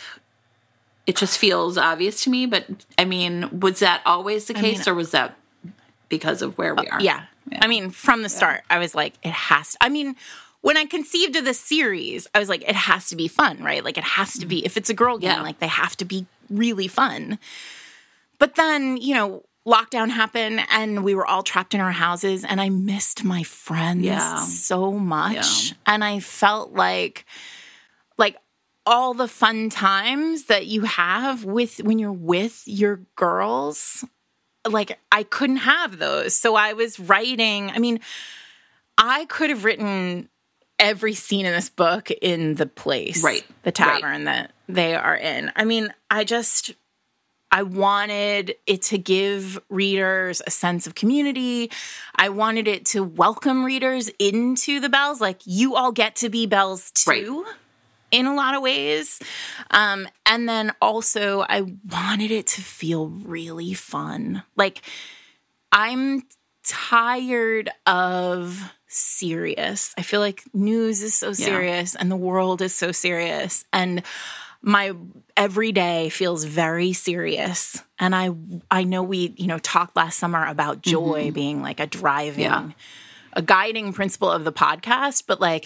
It just feels obvious to me, but I mean, was that always the case I mean, or was that because of where we are? Uh, yeah. yeah. I mean, from the start, yeah. I was like, it has to, I mean, when I conceived of the series, I was like, it has to be fun, right? Like it has to be, if it's a girl game, yeah. like they have to be really fun. But then, you know, lockdown happened and we were all trapped in our houses and I missed my friends yeah. so much. Yeah. And I felt like, like all the fun times that you have with, when you're with your girls, like I couldn't have those. So I was writing, I mean, I could have written every scene in this book in the place, right? The tavern right. that they are in. I mean, I just, I wanted it to give readers a sense of community. I wanted it to welcome readers into the Bells. Like, you all get to be Bells too, right. in a lot of ways. Um, and then also, I wanted it to feel really fun. Like, I'm tired of serious. I feel like news is so serious yeah. and the world is so serious. And my everyday feels very serious. And I I know we, you know, talked last summer about joy mm-hmm. being like a driving, yeah. a guiding principle of the podcast, but like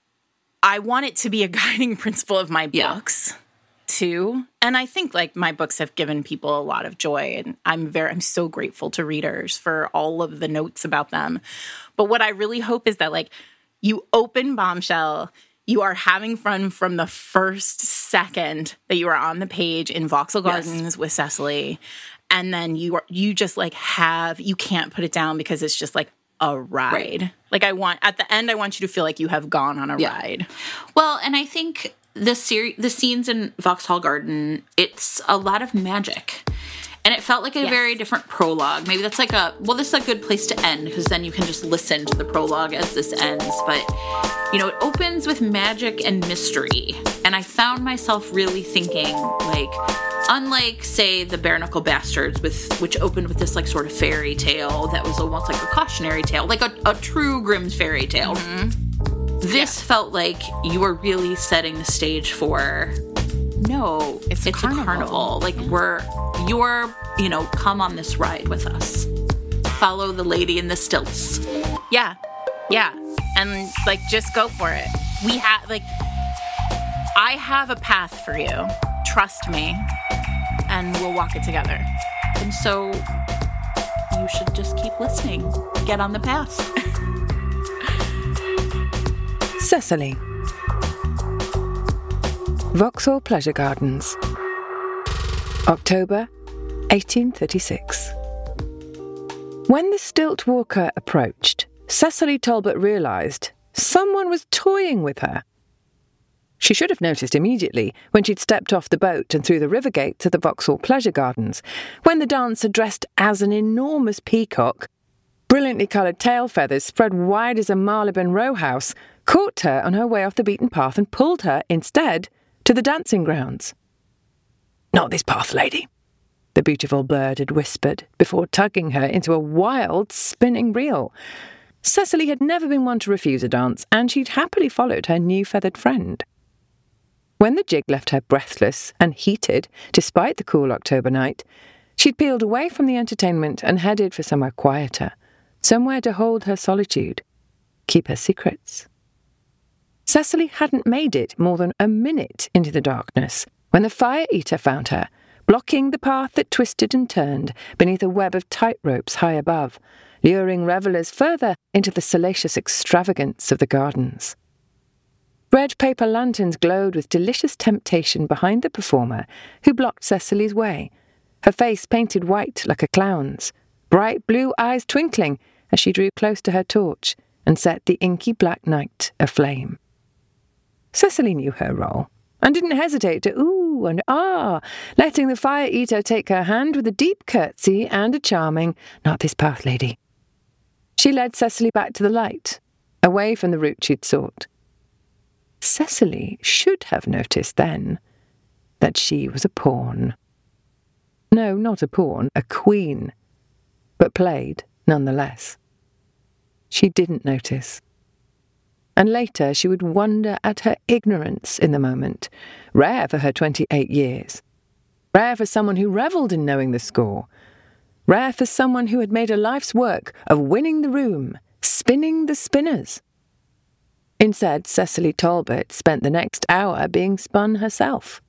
I want it to be a guiding principle of my yeah. books too. And I think like my books have given people a lot of joy and I'm very I'm so grateful to readers for all of the notes about them. But what I really hope is that like you open Bombshell, you are having fun from the first second that you are on the page in Vauxhall Gardens yes. with Cecily. And then you are, you just like have, you can't put it down because it's just like a ride. Right. Like I want, at the end, I want you to feel like you have gone on a yeah. ride. Well, and I think the series, the scenes in Vauxhall Garden, it's a lot of magic. And it felt like a yes. very different prologue. Maybe that's like a, well, this is a good place to end because then you can just listen to the prologue as this ends. But, you know, it opens with magic and mystery. And I found myself really thinking, like, unlike, say, the Bare Knuckle Bastards, with which opened with this, like, sort of fairy tale that was almost like a cautionary tale, like a, a true Grimm's fairy tale. Mm-hmm. This yeah. felt like you were really setting the stage for, no, it's, it's carnival. a carnival. Like, yeah. we're... You're, you know, come on this ride with us. Follow the lady in the stilts. Yeah. Yeah. And, like, just go for it. We have, like, I have a path for you. Trust me. And we'll walk it together. And so you should just keep listening. Get on the path. Cecily. Vauxhall Pleasure Gardens. October eighteen thirty-six. When the stilt walker approached, Cecily Talbot realised someone was toying with her. She should have noticed immediately when she'd stepped off the boat and through the river gates of the Vauxhall Pleasure Gardens, when the dancer dressed as an enormous peacock, brilliantly coloured tail feathers spread wide as a Marylebone row house, caught her on her way off the beaten path and pulled her, instead, to the dancing grounds. "Not this path, lady," the beautiful bird had whispered before tugging her into a wild, spinning reel. Cecily had never been one to refuse a dance, and she'd happily followed her new feathered friend. When the jig left her breathless and heated, despite the cool October night, she'd peeled away from the entertainment and headed for somewhere quieter, somewhere to hold her solitude, keep her secrets. Cecily hadn't made it more than a minute into the darkness when the fire eater found her, blocking the path that twisted and turned beneath a web of tight ropes high above, luring revellers further into the salacious extravagance of the gardens. Red paper lanterns glowed with delicious temptation behind the performer, who blocked Cecily's way, her face painted white like a clown's, bright blue eyes twinkling as she drew close to her torch and set the inky black night aflame. Cecily knew her role, and didn't hesitate to ooh and ah, letting the fire-eater take her hand with a deep curtsy and a charming, "Not this path, lady." She led Cecily back to the light, away from the route she'd sought. Cecily should have noticed then that she was a pawn. No, not a pawn, a queen, but played nonetheless. She didn't notice. And later she would wonder at her ignorance in the moment, rare for her twenty-eight years, rare for someone who revelled in knowing the score, rare for someone who had made a life's work of winning the room, spinning the spinners. Instead, Cecily Talbot spent the next hour being spun herself,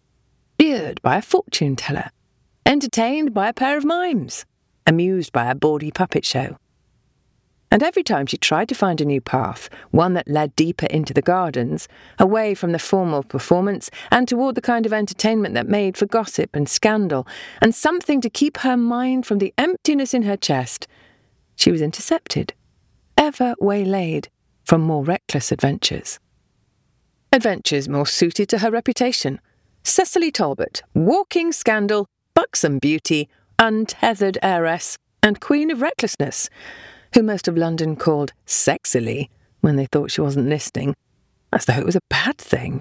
lured by a fortune teller, entertained by a pair of mimes, amused by a bawdy puppet show. And every time she tried to find a new path, one that led deeper into the gardens, away from the formal performance and toward the kind of entertainment that made for gossip and scandal, and something to keep her mind from the emptiness in her chest, she was intercepted, ever waylaid from more reckless adventures. Adventures more suited to her reputation. Cecily Talbot, walking scandal, buxom beauty, untethered heiress, and queen of recklessness, who most of London called sexily when they thought she wasn't listening, as though it was a bad thing.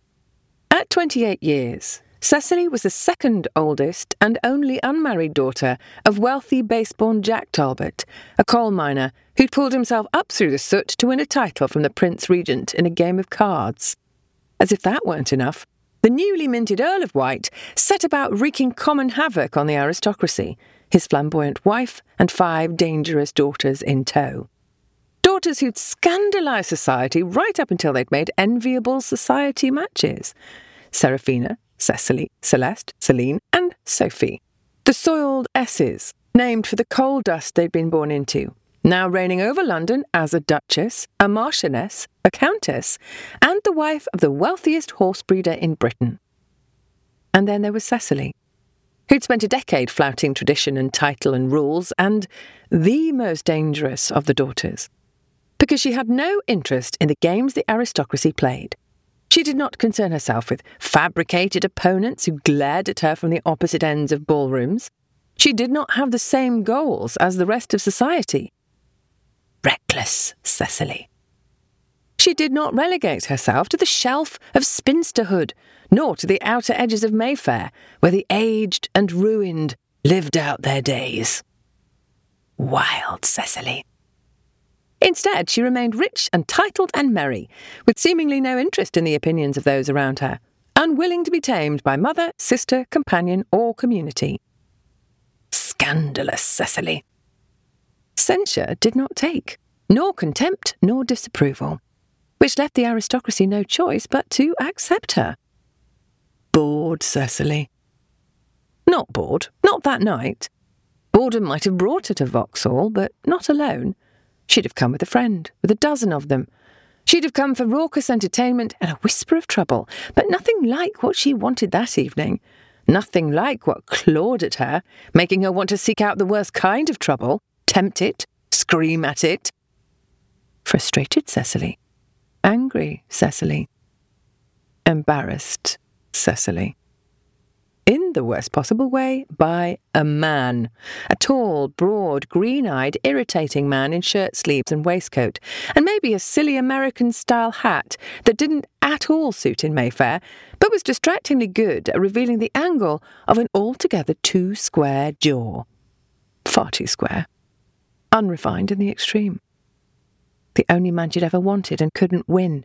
At twenty-eight years, Cecily was the second oldest and only unmarried daughter of wealthy base-born Jack Talbot, a coal miner who'd pulled himself up through the soot to win a title from the Prince Regent in a game of cards. As if that weren't enough, the newly minted Earl of White set about wreaking common havoc on the aristocracy, his flamboyant wife and five dangerous daughters in tow. Daughters who'd scandalised society right up until they'd made enviable society matches. Seraphina, Cecily, Celeste, Celine, and Sophie. The soiled S's, named for the coal dust they'd been born into, now reigning over London as a duchess, a marchioness, a countess, and the wife of the wealthiest horse breeder in Britain. And then there was Cecily, who'd spent a decade flouting tradition and title and rules, and the most dangerous of the daughters, because she had no interest in the games the aristocracy played. She did not concern herself with fabricated opponents who glared at her from the opposite ends of ballrooms. She did not have the same goals as the rest of society. Reckless Cecily. She did not relegate herself to the shelf of spinsterhood, nor to the outer edges of Mayfair, where the aged and ruined lived out their days. Wild Cecily. Instead, she remained rich and titled and merry, with seemingly no interest in the opinions of those around her, unwilling to be tamed by mother, sister, companion, or community. Scandalous Cecily. Censure did not take, nor contempt nor disapproval, which left the aristocracy no choice but to accept her. Bored Cecily. Not bored, not that night. Boredom might have brought her to Vauxhall, but not alone. She'd have come with a friend, with a dozen of them. She'd have come for raucous entertainment and a whisper of trouble, but nothing like what she wanted that evening. Nothing like what clawed at her, making her want to seek out the worst kind of trouble, tempt it, scream at it. Frustrated Cecily. Angry Cecily. Embarrassed Cecily. In the worst possible way, by a man. A tall, broad, green-eyed, irritating man in shirt sleeves and waistcoat, and maybe a silly American-style hat that didn't at all suit in Mayfair, but was distractingly good at revealing the angle of an altogether too square jaw. Far too square. Unrefined in the extreme. The only man she'd ever wanted and couldn't win.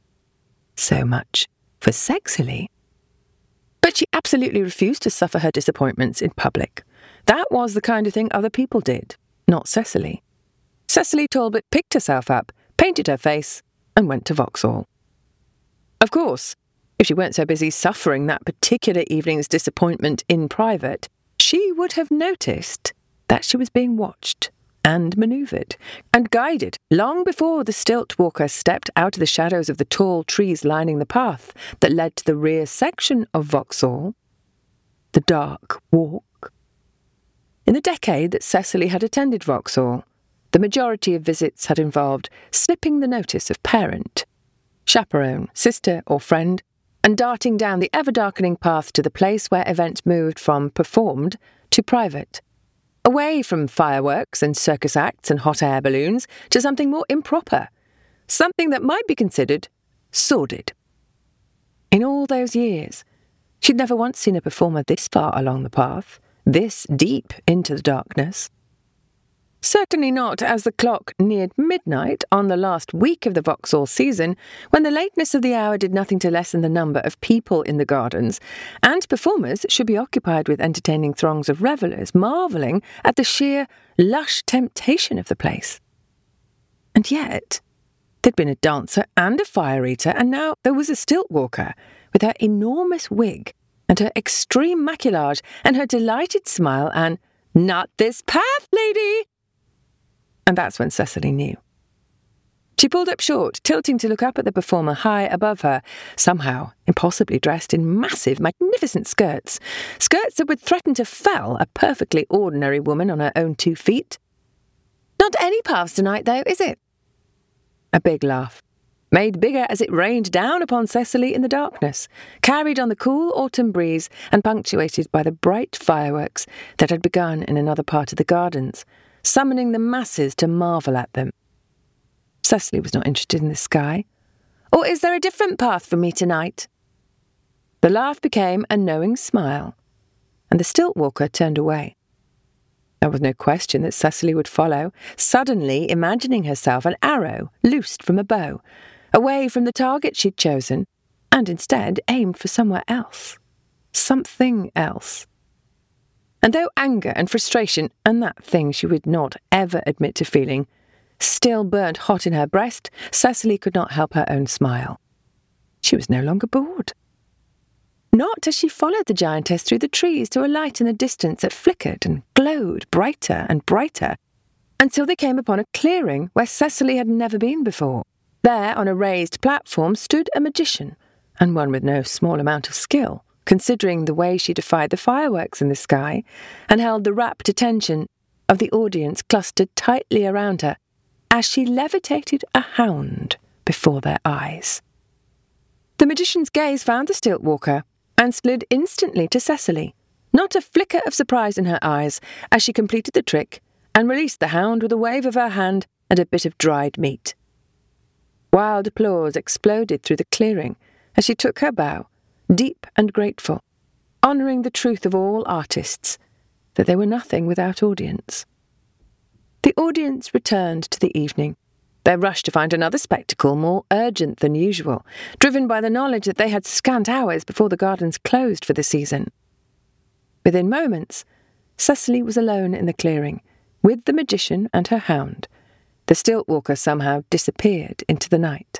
So much for Sexily. But she absolutely refused to suffer her disappointments in public. That was the kind of thing other people did, not Cecily. Cecily Talbot picked herself up, painted her face, and went to Vauxhall. Of course, if she weren't so busy suffering that particular evening's disappointment in private, she would have noticed that she was being watched and manoeuvred and guided long before the stilt walker stepped out of the shadows of the tall trees lining the path that led to the rear section of Vauxhall, the Dark Walk. In the decade that Cecily had attended Vauxhall, the majority of visits had involved slipping the notice of parent, chaperone, sister or friend, and darting down the ever-darkening path to the place where events moved from performed to private. away from fireworks and circus acts and hot air balloons to something more improper, something that might be considered sordid. In all those years, she'd never once seen a performer this far along the path, this deep into the darkness. Certainly not as the clock neared midnight on the last week of the Vauxhall season, when the lateness of the hour did nothing to lessen the number of people in the gardens, and performers should be occupied with entertaining throngs of revellers, marvelling at the sheer, lush temptation of the place. And yet, there'd been a dancer and a fire-eater, and now there was a stilt-walker, with her enormous wig, and her extreme maquillage, and her delighted smile, and, "Not this path, lady!" And that's when Cecily knew. She pulled up short, tilting to look up at the performer high above her, somehow impossibly dressed in massive, magnificent skirts, skirts that would threaten to fell a perfectly ordinary woman on her own two feet. "Not any paths tonight, though, is it?" A big laugh, made bigger as it rained down upon Cecily in the darkness, carried on the cool autumn breeze and punctuated by the bright fireworks that had begun in another part of the gardens, summoning the masses to marvel at them. Cecily was not interested in the sky. "Or is there a different path for me tonight?" The laugh became a knowing smile, and the stilt-walker turned away. There was no question that Cecily would follow, suddenly imagining herself an arrow loosed from a bow, away from the target she'd chosen, and instead aimed for somewhere else. Something else. And though anger and frustration, and that thing she would not ever admit to feeling, still burned hot in her breast, Cecily could not help her own smile. She was no longer bored. Not as she followed the giantess through the trees to a light in the distance that flickered and glowed brighter and brighter, until they came upon a clearing where Cecily had never been before. There, on a raised platform, stood a magician, and one with no small amount of skill, considering the way she defied the fireworks in the sky, and held the rapt attention of the audience clustered tightly around her as she levitated a hound before their eyes. The magician's gaze found the stilt-walker and slid instantly to Cecily, not a flicker of surprise in her eyes as she completed the trick and released the hound with a wave of her hand and a bit of dried meat. Wild applause exploded through the clearing as she took her bow, deep and grateful, honouring the truth of all artists, that they were nothing without audience. The audience returned to the evening, their rush to find another spectacle more urgent than usual, driven by the knowledge that they had scant hours before the gardens closed for the season. Within moments, Cecily was alone in the clearing, with the magician and her hound. The stilt-walker somehow disappeared into the night.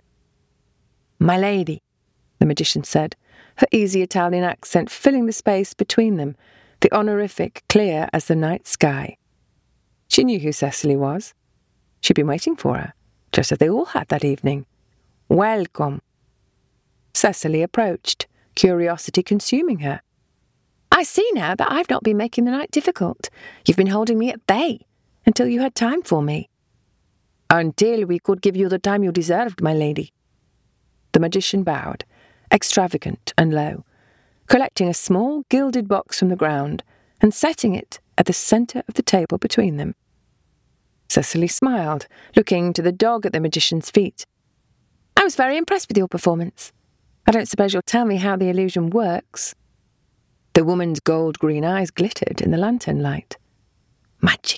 "My lady," the magician said, her easy Italian accent filling the space between them, the honorific clear as the night sky. She knew who Cecily was. She'd been waiting for her, just as they all had that evening. "Welcome." Cecily approached, curiosity consuming her. "I see now that I've not been making the night difficult. You've been holding me at bay until you had time for me." "Until we could give you the time you deserved, my lady." The magician bowed, extravagant and low, collecting a small gilded box from the ground and setting it at the centre of the table between them. Cecily smiled, looking to the dog at the magician's feet. "I was very impressed with your performance. I don't suppose you'll tell me how the illusion works." The woman's gold-green eyes glittered in the lantern light. "Magic."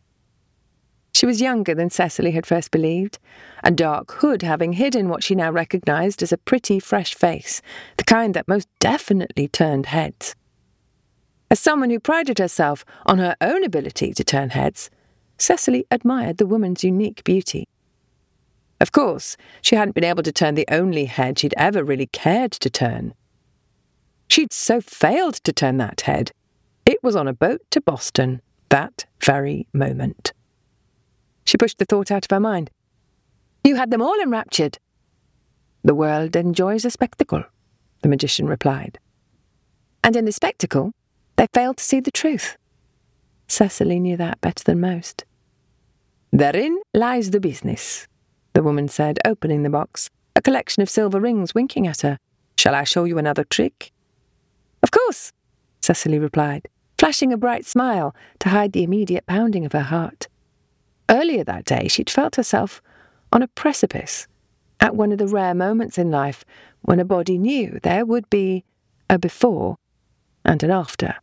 She was younger than Cecily had first believed, a dark hood having hidden what she now recognised as a pretty, fresh face, the kind that most definitely turned heads. As someone who prided herself on her own ability to turn heads, Cecily admired the woman's unique beauty. Of course, she hadn't been able to turn the only head she'd ever really cared to turn. She'd so failed to turn that head, it was on a boat to Boston that very moment. She pushed the thought out of her mind. "You had them all enraptured." "The world enjoys a spectacle," the magician replied. "And in the spectacle, they failed to see the truth." Cecily knew that better than most. "Therein lies the business," the woman said, opening the box, a collection of silver rings winking at her. "Shall I show you another trick?" "Of course," Cecily replied, flashing a bright smile to hide the immediate pounding of her heart. Earlier that day, she'd felt herself on a precipice, at one of the rare moments in life when a body knew there would be a before and an after.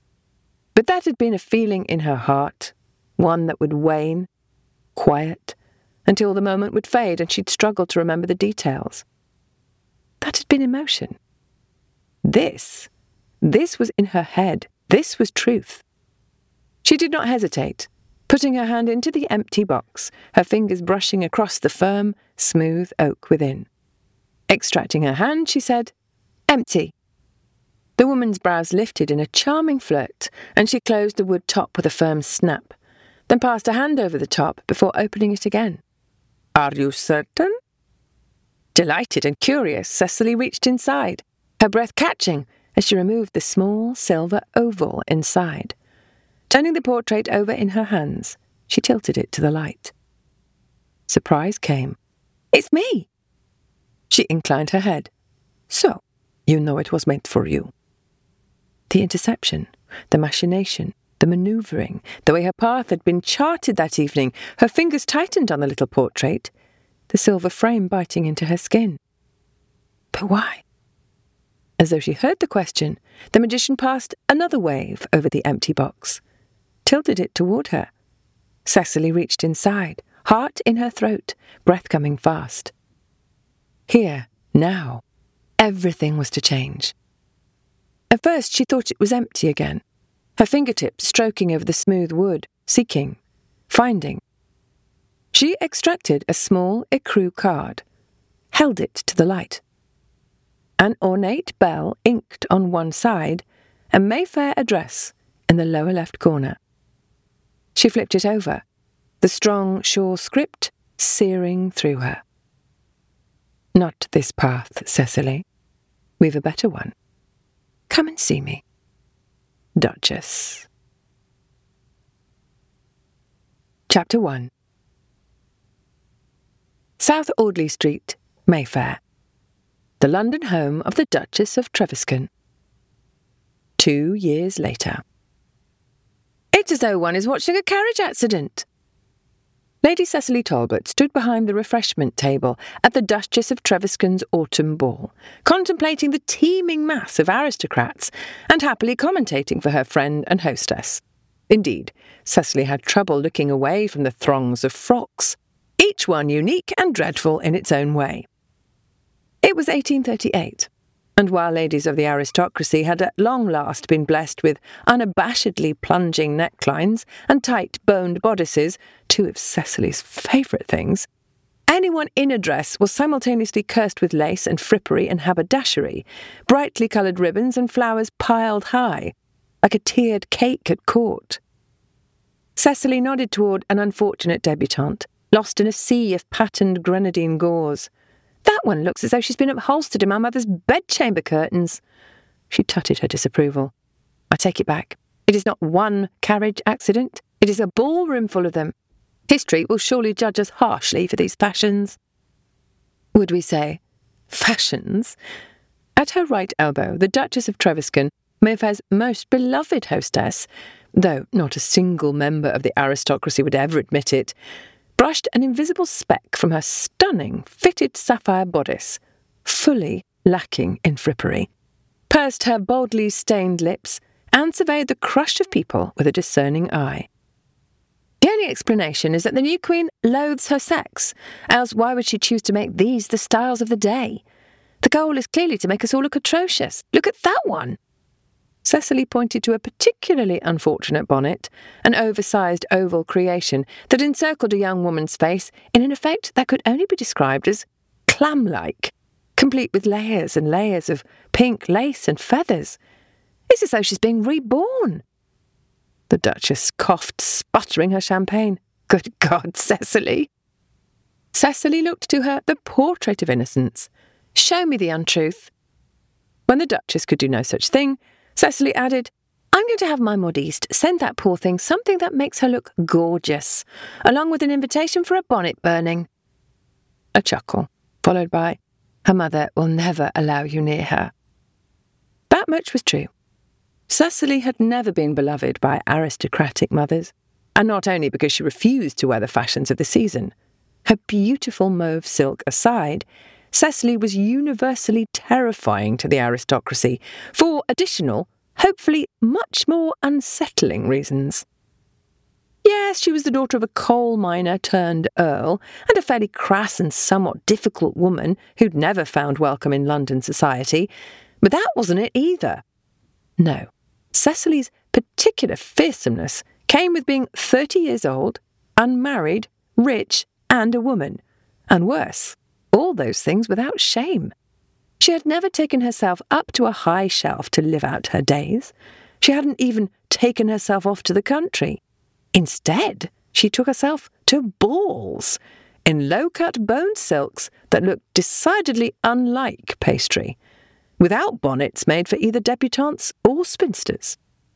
But that had been a feeling in her heart, one that would wane, quiet, until the moment would fade and she'd struggle to remember the details. That had been emotion. This, this was in her head. This was truth. She did not hesitate, putting her hand into the empty box, her fingers brushing across the firm, smooth oak within. Extracting her hand, she said, "Empty." The woman's brows lifted in a charming flirt, and she closed the wood top with a firm snap, then passed a hand over the top before opening it again. "Are you certain?" Delighted and curious, Cecily reached inside, her breath catching as she removed the small silver oval inside. Turning the portrait over in her hands, she tilted it to the light. Surprise came. "It's me!" She inclined her head. "So, you know it was meant for you." The interception, the machination, the manoeuvring, the way her path had been charted that evening, her fingers tightened on the little portrait, the silver frame biting into her skin. But why? As though she heard the question, the magician passed another wave over the empty box, tilted it toward her. Cecily reached inside, heart in her throat, breath coming fast. Here, now, everything was to change. At first she thought it was empty again, her fingertips stroking over the smooth wood, seeking, finding. She extracted a small écru card, held it to the light. An ornate bell inked on one side, a Mayfair address in the lower left corner. She flipped it over, the strong shore script searing through her. "Not this path, Cecily. We've a better one. Come and see me. Duchess." Chapter one. South Audley Street, Mayfair. The London home of the Duchess of Treviscan. Two years later. "It's as though one is watching a carriage accident." Lady Cecily Talbot stood behind the refreshment table at the Duchess of Treviscan's autumn ball, contemplating the teeming mass of aristocrats and happily commentating for her friend and hostess. Indeed, Cecily had trouble looking away from the throngs of frocks, each one unique and dreadful in its own way. It was eighteen thirty-eight, and while ladies of the aristocracy had at long last been blessed with unabashedly plunging necklines and tight boned bodices, two of Cecily's favourite things, anyone in a dress was simultaneously cursed with lace and frippery and haberdashery, brightly coloured ribbons and flowers piled high, like a tiered cake at court. Cecily nodded toward an unfortunate debutante, lost in a sea of patterned grenadine gauze. "That one looks as though she's been upholstered in my mother's bedchamber curtains." She tutted her disapproval. "I take it back. It is not one carriage accident. It is a ballroom full of them. History will surely judge us harshly for these fashions." Would we say, fashions? At her right elbow, the Duchess of Treviscan, Mayfair's most beloved hostess, though not a single member of the aristocracy would ever admit it, brushed an invisible speck from her stunning, fitted sapphire bodice, fully lacking in frippery, pursed her boldly stained lips, and surveyed the crush of people with a discerning eye. The only explanation is that the new queen loathes her sex, else why would she choose to make these the styles of the day? The goal is clearly to make us all look atrocious. Look at that one! Cecily pointed to a particularly unfortunate bonnet, an oversized oval creation that encircled a young woman's face in an effect that could only be described as clam-like, complete with layers and layers of pink lace and feathers. It's as though she's being reborn. The Duchess coughed, sputtering her champagne. "Good God, Cecily!" Cecily looked to her the portrait of innocence. "Show me the untruth." When the Duchess could do no such thing, Cecily added, "I'm going to have my modiste send that poor thing something that makes her look gorgeous, along with an invitation for a bonnet burning." A chuckle, followed by, "Her mother will never allow you near her." That much was true. Cecily had never been beloved by aristocratic mothers, and not only because she refused to wear the fashions of the season. Her beautiful mauve silk aside, Cecily was universally terrifying to the aristocracy for additional, hopefully much more unsettling reasons. Yes, she was the daughter of a coal miner turned earl, and a fairly crass and somewhat difficult woman who'd never found welcome in London society, but that wasn't it either. No, Cecily's particular fearsomeness came with being thirty years old, unmarried, rich, and a woman, and worse, all those things without shame. She had never taken herself up to a high shelf to live out her days. She hadn't even taken herself off to the country. Instead, she took herself to balls in low-cut bone silks that looked decidedly unlike pastry, without bonnets made for either debutantes or spinsters.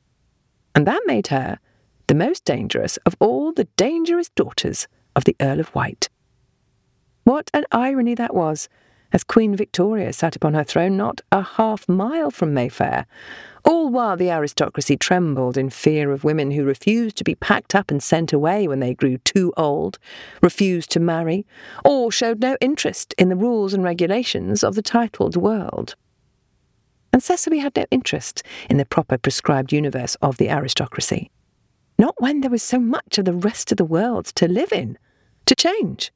And that made her the most dangerous of all the dangerous daughters of the Earl of White. What an irony that was, as Queen Victoria sat upon her throne not a half mile from Mayfair, all while the aristocracy trembled in fear of women who refused to be packed up and sent away when they grew too old, refused to marry, or showed no interest in the rules and regulations of the titled world. And Cecily had no interest in the proper prescribed universe of the aristocracy. Not when there was so much of the rest of the world to live in, to change.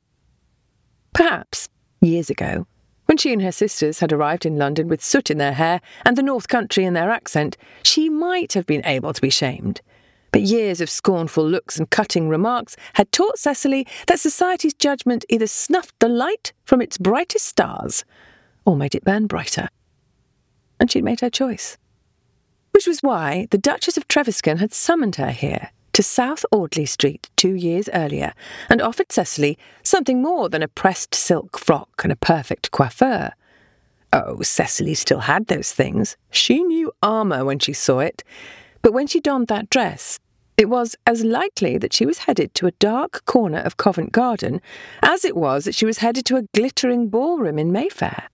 Perhaps, years ago, when she and her sisters had arrived in London with soot in their hair and the North Country in their accent, she might have been able to be shamed. But years of scornful looks and cutting remarks had taught Cecily that society's judgment either snuffed the light from its brightest stars or made it burn brighter. And she'd made her choice. Which was why the Duchess of Treviscan had summoned her here to South Audley Street two years earlier and offered Cecily something more than a pressed silk frock and a perfect coiffure. Oh, Cecily still had those things. She knew armour when she saw it. But when she donned that dress, it was as likely that she was headed to a dark corner of Covent Garden as it was that she was headed to a glittering ballroom in Mayfair.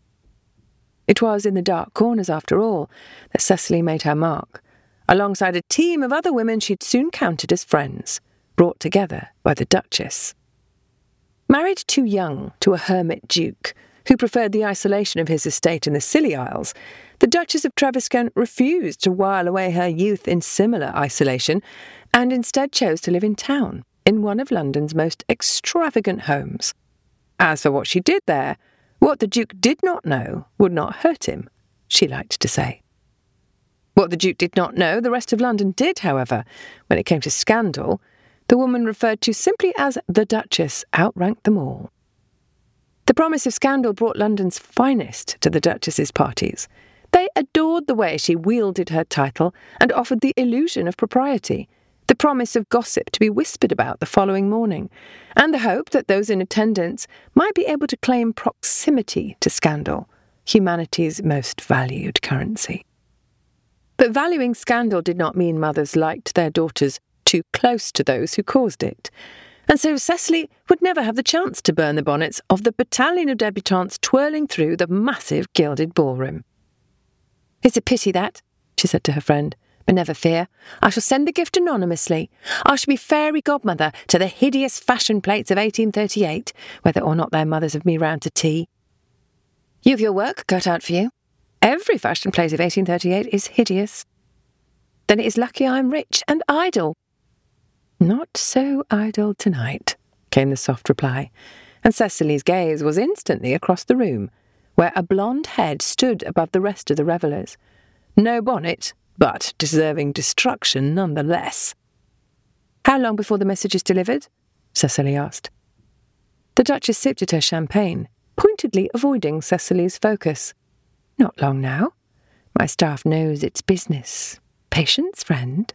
It was in the dark corners, after all, that Cecily made her mark, alongside a team of other women she'd soon counted as friends, brought together by the Duchess. Married too young to a hermit duke, who preferred the isolation of his estate in the Scilly Isles, the Duchess of Treviscan refused to while away her youth in similar isolation, and instead chose to live in town, in one of London's most extravagant homes. As for what she did there, what the Duke did not know would not hurt him, she liked to say. What the Duke did not know, the rest of London did, however. When it came to scandal, the woman referred to simply as the Duchess outranked them all. The promise of scandal brought London's finest to the Duchess's parties. They adored the way she wielded her title and offered the illusion of propriety, the promise of gossip to be whispered about the following morning, and the hope that those in attendance might be able to claim proximity to scandal, humanity's most valued currency. But valuing scandal did not mean mothers liked their daughters too close to those who caused it, and so Cecily would never have the chance to burn the bonnets of the battalion of debutantes twirling through the massive gilded ballroom. "It's a pity that," she said to her friend, "but never fear. I shall send the gift anonymously. I shall be fairy godmother to the hideous fashion plates of eighteen thirty-eight, whether or not their mothers have me round to tea. You've your work cut out for you. Every fashion plate of eighteen thirty-eight is hideous. Then it is lucky I am rich and idle." "Not so idle tonight," came the soft reply, and Cecily's gaze was instantly across the room, where a blonde head stood above the rest of the revellers. No bonnet, but deserving destruction nonetheless. "How long before the message is delivered?" Cecily asked. The Duchess sipped at her champagne, pointedly avoiding Cecily's focus. "Not long now. My staff knows its business. Patience, friend."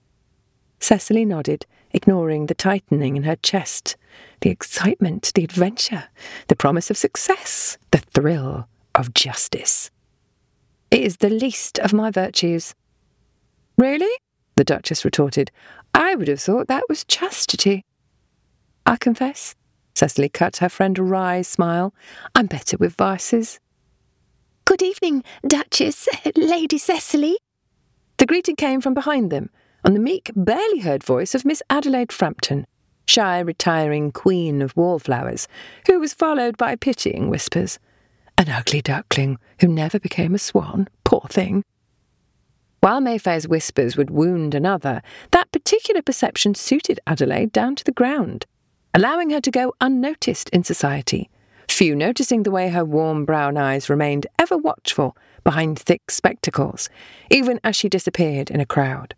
Cecily nodded, ignoring the tightening in her chest, the excitement, the adventure, the promise of success, the thrill of justice. "It is the least of my virtues." "Really?" the Duchess retorted. "I would have thought that was chastity." "I confess," Cecily cut her friend a wry smile, "I'm better with vices." "Good evening, Duchess, Lady Cecily." The greeting came from behind them, on the meek, barely heard voice of Miss Adelaide Frampton, shy, retiring queen of wallflowers, who was followed by pitying whispers. An ugly duckling who never became a swan, poor thing. While Mayfair's whispers would wound another, that particular perception suited Adelaide down to the ground, allowing her to go unnoticed in society, few noticing the way her warm brown eyes remained ever watchful behind thick spectacles, even as she disappeared in a crowd.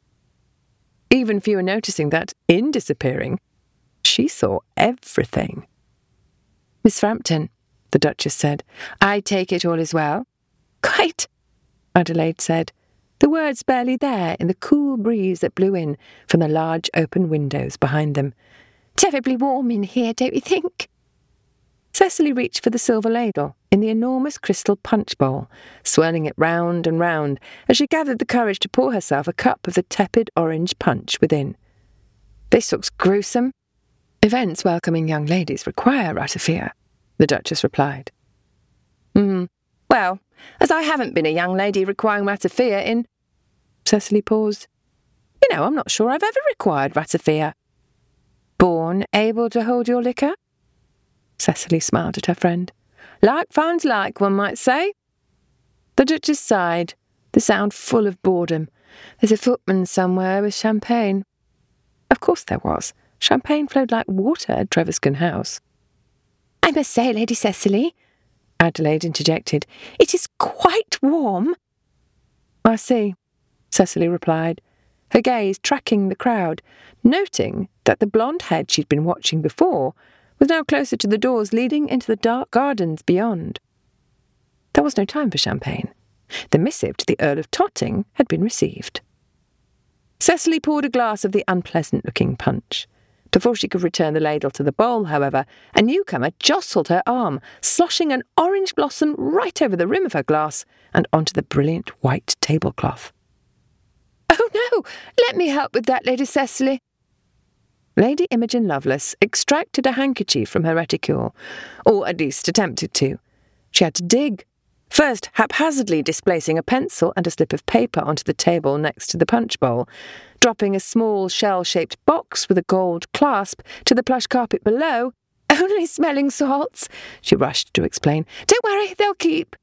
Even fewer noticing that, in disappearing, she saw everything. "Miss Frampton," the Duchess said, "I take it all is well?" "Quite," Adelaide said, the words barely there in the cool breeze that blew in from the large open windows behind them. "Terribly warm in here, don't you think?" Cecily reached for the silver ladle in the enormous crystal punch bowl, swirling it round and round as she gathered the courage to pour herself a cup of the tepid orange punch within. "This looks gruesome." "Events welcoming young ladies require ratafia," the Duchess replied. Hmm. Well, as I haven't been a young lady requiring ratafia in..." Cecily paused. "You know, I'm not sure I've ever required ratafia." "Born able to hold your liquor?" Cecily smiled at her friend. "Like finds like, one might say." The Duchess sighed, the sound full of boredom. "There's a footman somewhere with champagne." Of course there was. Champagne flowed like water at Treviscan House. "I must say, Lady Cecily," Adelaide interjected, "it is quite warm." "I see," Cecily replied, her gaze tracking the crowd, noting that the blonde head she'd been watching before was now closer to the doors leading into the dark gardens beyond. There was no time for champagne. The missive to the Earl of Totting had been received. Cecily poured a glass of the unpleasant-looking punch. Before she could return the ladle to the bowl, however, a newcomer jostled her arm, sloshing an orange blossom right over the rim of her glass and onto the brilliant white tablecloth. "Oh, no! Let me help with that, Lady Cecily." Lady Imogen Lovelace extracted a handkerchief from her reticule, or at least attempted to. She had to dig, first haphazardly displacing a pencil and a slip of paper onto the table next to the punch bowl, dropping a small shell-shaped box with a gold clasp to the plush carpet below. "Only smelling salts," she rushed to explain. "Don't worry, they'll keep."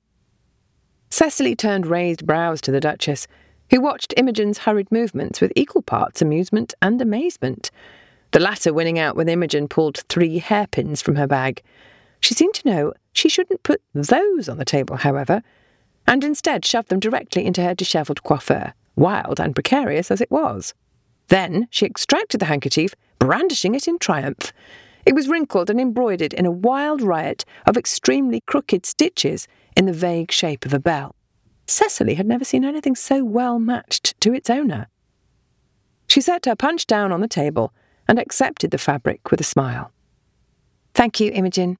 Cecily turned raised brows to the Duchess, who watched Imogen's hurried movements with equal parts amusement and amazement, the latter winning out when Imogen pulled three hairpins from her bag. She seemed to know she shouldn't put those on the table, however, and instead shoved them directly into her dishevelled coiffure, wild and precarious as it was. Then she extracted the handkerchief, brandishing it in triumph. It was wrinkled and embroidered in a wild riot of extremely crooked stitches in the vague shape of a bell. Cecily had never seen anything so well matched to its owner. She set her punch down on the table and accepted the fabric with a smile. "Thank you, Imogen."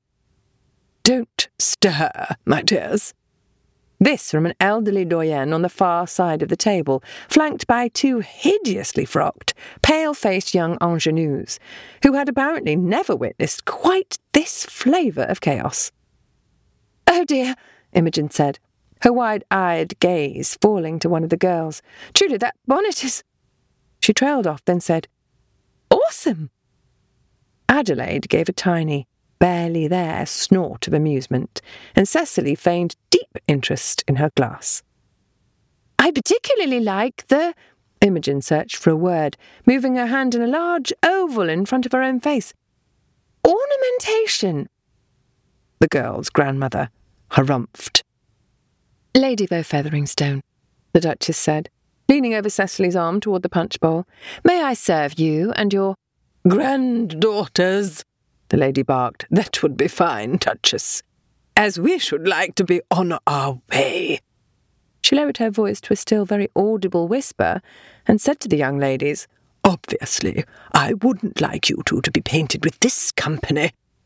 "Don't stir, my dears." This from an elderly doyenne on the far side of the table, flanked by two hideously frocked, pale-faced young ingenues, who had apparently never witnessed quite this flavour of chaos. "Oh dear," Imogen said, her wide-eyed gaze falling to one of the girls. "Truly, that bonnet is—" She trailed off, then said, "Awesome!" Adelaide gave a tiny, barely there snort of amusement, and Cecily feigned deep interest in her glass. "I particularly like the—" Imogen searched for a word, moving her hand in a large oval in front of her own face. "Ornamentation," the girl's grandmother harumphed. "Lady Beaufeatheringstone," the Duchess said, leaning over Cecily's arm toward the punch bowl. "May I serve you and your—" "Granddaughters," the lady barked. "That would be fine, Duchess, as we should like to be on our way." She lowered her voice to a still very audible whisper and said to the young ladies, "Obviously, I wouldn't like you two to be painted with this company."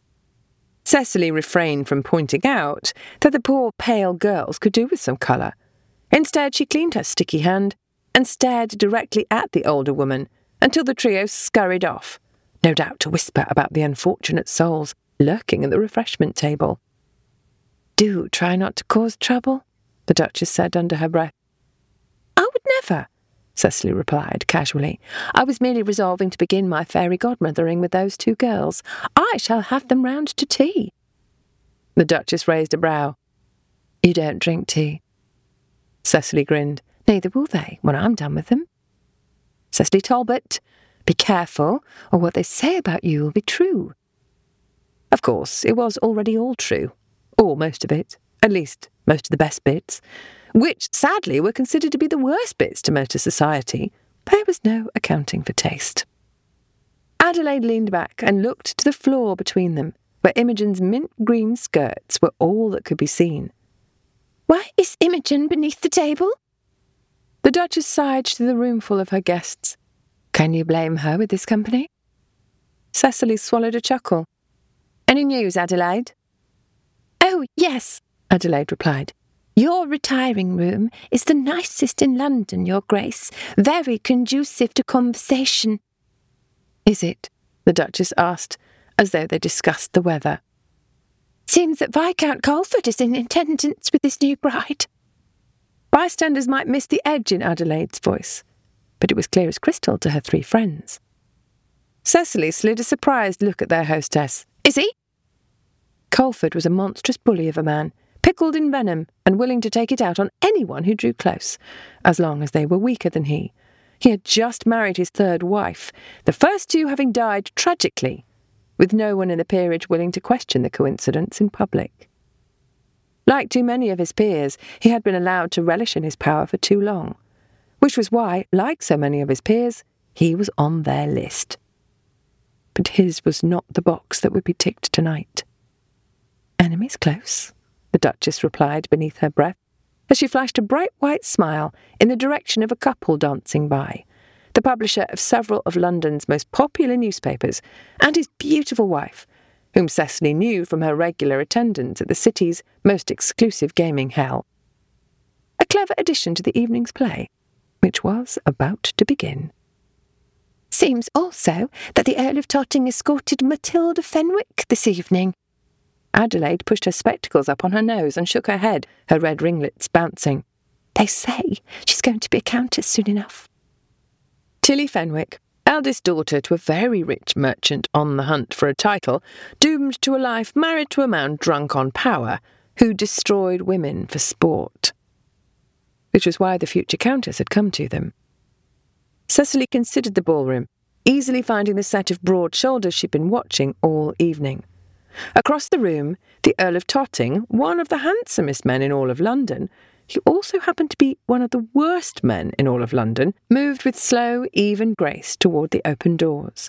Cecily refrained from pointing out that the poor pale girls could do with some colour. Instead, she cleaned her sticky hand and stared directly at the older woman until the trio scurried off, no doubt to whisper about the unfortunate souls lurking at the refreshment table. "Do try not to cause trouble," the Duchess said under her breath. "I would never," Cecily replied casually. "I was merely resolving to begin my fairy godmothering with those two girls. I shall have them round to tea." The Duchess raised a brow. "You don't drink tea." Cecily grinned. "Neither will they when I'm done with them." "Cecily Talbot, be careful, or what they say about you will be true." Of course, it was already all true. Or most of it. At least, most of the best bits. Which, sadly, were considered to be the worst bits to most of society. There was no accounting for taste. Adelaide leaned back and looked to the floor between them, where Imogen's mint-green skirts were all that could be seen. "Why is Imogen beneath the table?" The Duchess sighed to the roomful of her guests. "Can you blame her with this company?" Cecily swallowed a chuckle. "Any news, Adelaide?" "Oh, yes," Adelaide replied. "Your retiring room is the nicest in London, Your Grace. Very conducive to conversation." "Is it?" the Duchess asked, as though they discussed the weather. "Seems that Viscount Colford is in attendance with his new bride." Bystanders might miss the edge in Adelaide's voice, but it was clear as crystal to her three friends. Cecily slid a surprised look at their hostess. "Is he?" Colford was a monstrous bully of a man, pickled in venom and willing to take it out on anyone who drew close, as long as they were weaker than he. He had just married his third wife, the first two having died tragically, with no one in the peerage willing to question the coincidence in public. Like too many of his peers, he had been allowed to relish in his power for too long, which was why, like so many of his peers, he was on their list. But his was not the box that would be ticked tonight. "Enemies close," the Duchess replied beneath her breath, as she flashed a bright white smile in the direction of a couple dancing by, the publisher of several of London's most popular newspapers, and his beautiful wife, whom Cecily knew from her regular attendance at the city's most exclusive gaming hell. A clever addition to the evening's play, which was about to begin. "Seems also that the Earl of Totting escorted Matilda Fenwick this evening." Adelaide pushed her spectacles up on her nose and shook her head, her red ringlets bouncing. "They say she's going to be a countess soon enough." Tilly Fenwick, eldest daughter to a very rich merchant on the hunt for a title, doomed to a life married to a man drunk on power, who destroyed women for sport. Which was why the future countess had come to them. Cecily considered the ballroom, easily finding the set of broad shoulders she'd been watching all evening. Across the room, the Earl of Totting, one of the handsomest men in all of London, who also happened to be one of the worst men in all of London, moved with slow, even grace toward the open doors.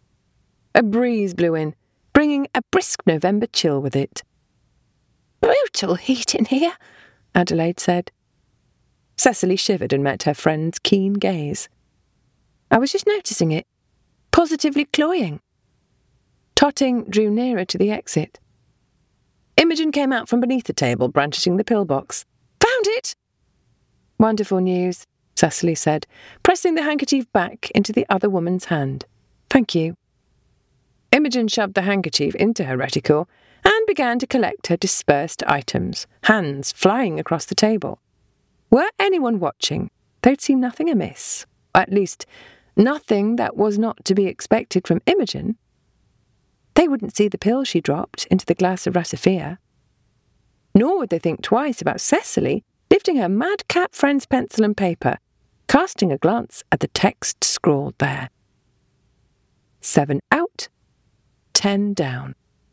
A breeze blew in, bringing a brisk November chill with it. "Brutal heat in here," Adelaide said. Cecily shivered and met her friend's keen gaze. "I was just noticing it. Positively cloying." Totting drew nearer to the exit. Imogen came out from beneath the table, brandishing the pillbox. "Found it!" "Wonderful news," Cecily said, pressing the handkerchief back into the other woman's hand. "Thank you." Imogen shoved the handkerchief into her reticule and began to collect her dispersed items, hands flying across the table. Were anyone watching, they'd see nothing amiss, at least nothing that was not to be expected from Imogen. They wouldn't see the pill she dropped into the glass of ratafia. Nor would they think twice about Cecily lifting her madcap friend's pencil and paper, casting a glance at the text scrawled there. Seven out, ten down.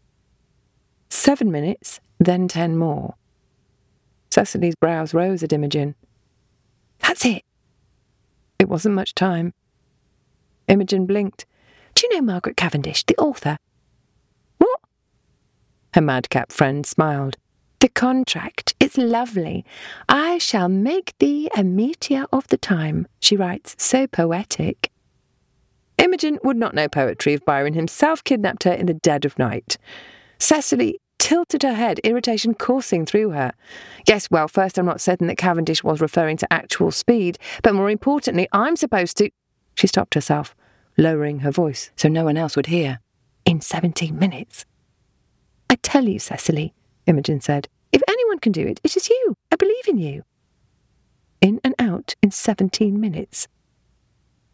Seven minutes, then ten more. Cecily's brows rose at Imogen. "That's it." It wasn't much time. Imogen blinked. "Do you know Margaret Cavendish, the author?" "What?" Her madcap friend smiled. "The contract. It's lovely. I shall make thee a meteor of the time, she writes, so poetic." Imogen would not know poetry if Byron himself kidnapped her in the dead of night. Cecily tilted her head, irritation coursing through her. Yes, well, first I'm not certain that Cavendish was referring to actual speed, but more importantly, I'm supposed to... She stopped herself, lowering her voice so no one else would hear. "In seventeen minutes. "I tell you, Cecily," Imogen said, "if anyone can do it, it is you. I believe in you." In and out in seventeen minutes.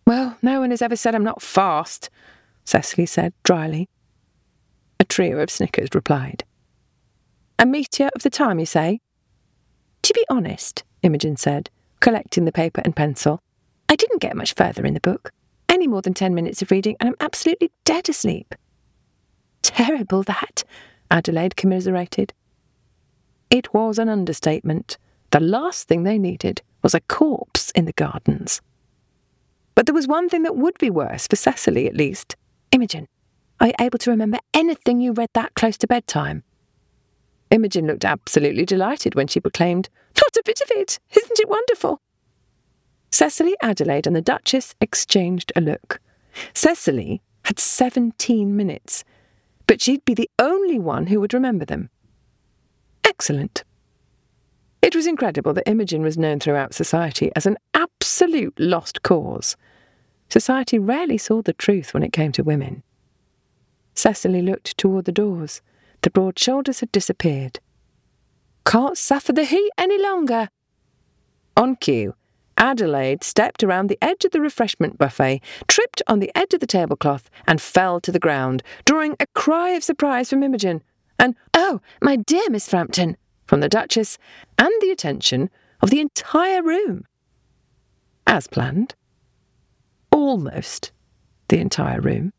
Well, no one has ever said I'm not fast, Cecily said dryly. A trio of snickers replied. A meteor of the time, you say? To be honest, Imogen said, collecting the paper and pencil, I didn't get much further in the book. Any more than ten minutes of reading, and I'm absolutely dead asleep. Terrible, that, Adelaide commiserated. It was an understatement. The last thing they needed was a corpse in the gardens. But there was one thing that would be worse, for Cecily at least. Imogen, are you able to remember anything you read that close to bedtime? Imogen looked absolutely delighted when she proclaimed, Not a bit of it! Isn't it wonderful? Cecily, Adelaide and the Duchess exchanged a look. Cecily had seventeen minutes, but she'd be the only one who would remember them. Excellent. It was incredible that Imogen was known throughout society as an absolute lost cause. Society rarely saw the truth when it came to women. Cecily looked toward the doors. The broad shoulders had disappeared. Can't suffer the heat any longer. On cue, Adelaide stepped around the edge of the refreshment buffet, tripped on the edge of the tablecloth, and fell to the ground, drawing a cry of surprise from Imogen, and, "Oh, my dear Miss Frampton," from the Duchess, and the attention of the entire room. As planned. Almost the entire room.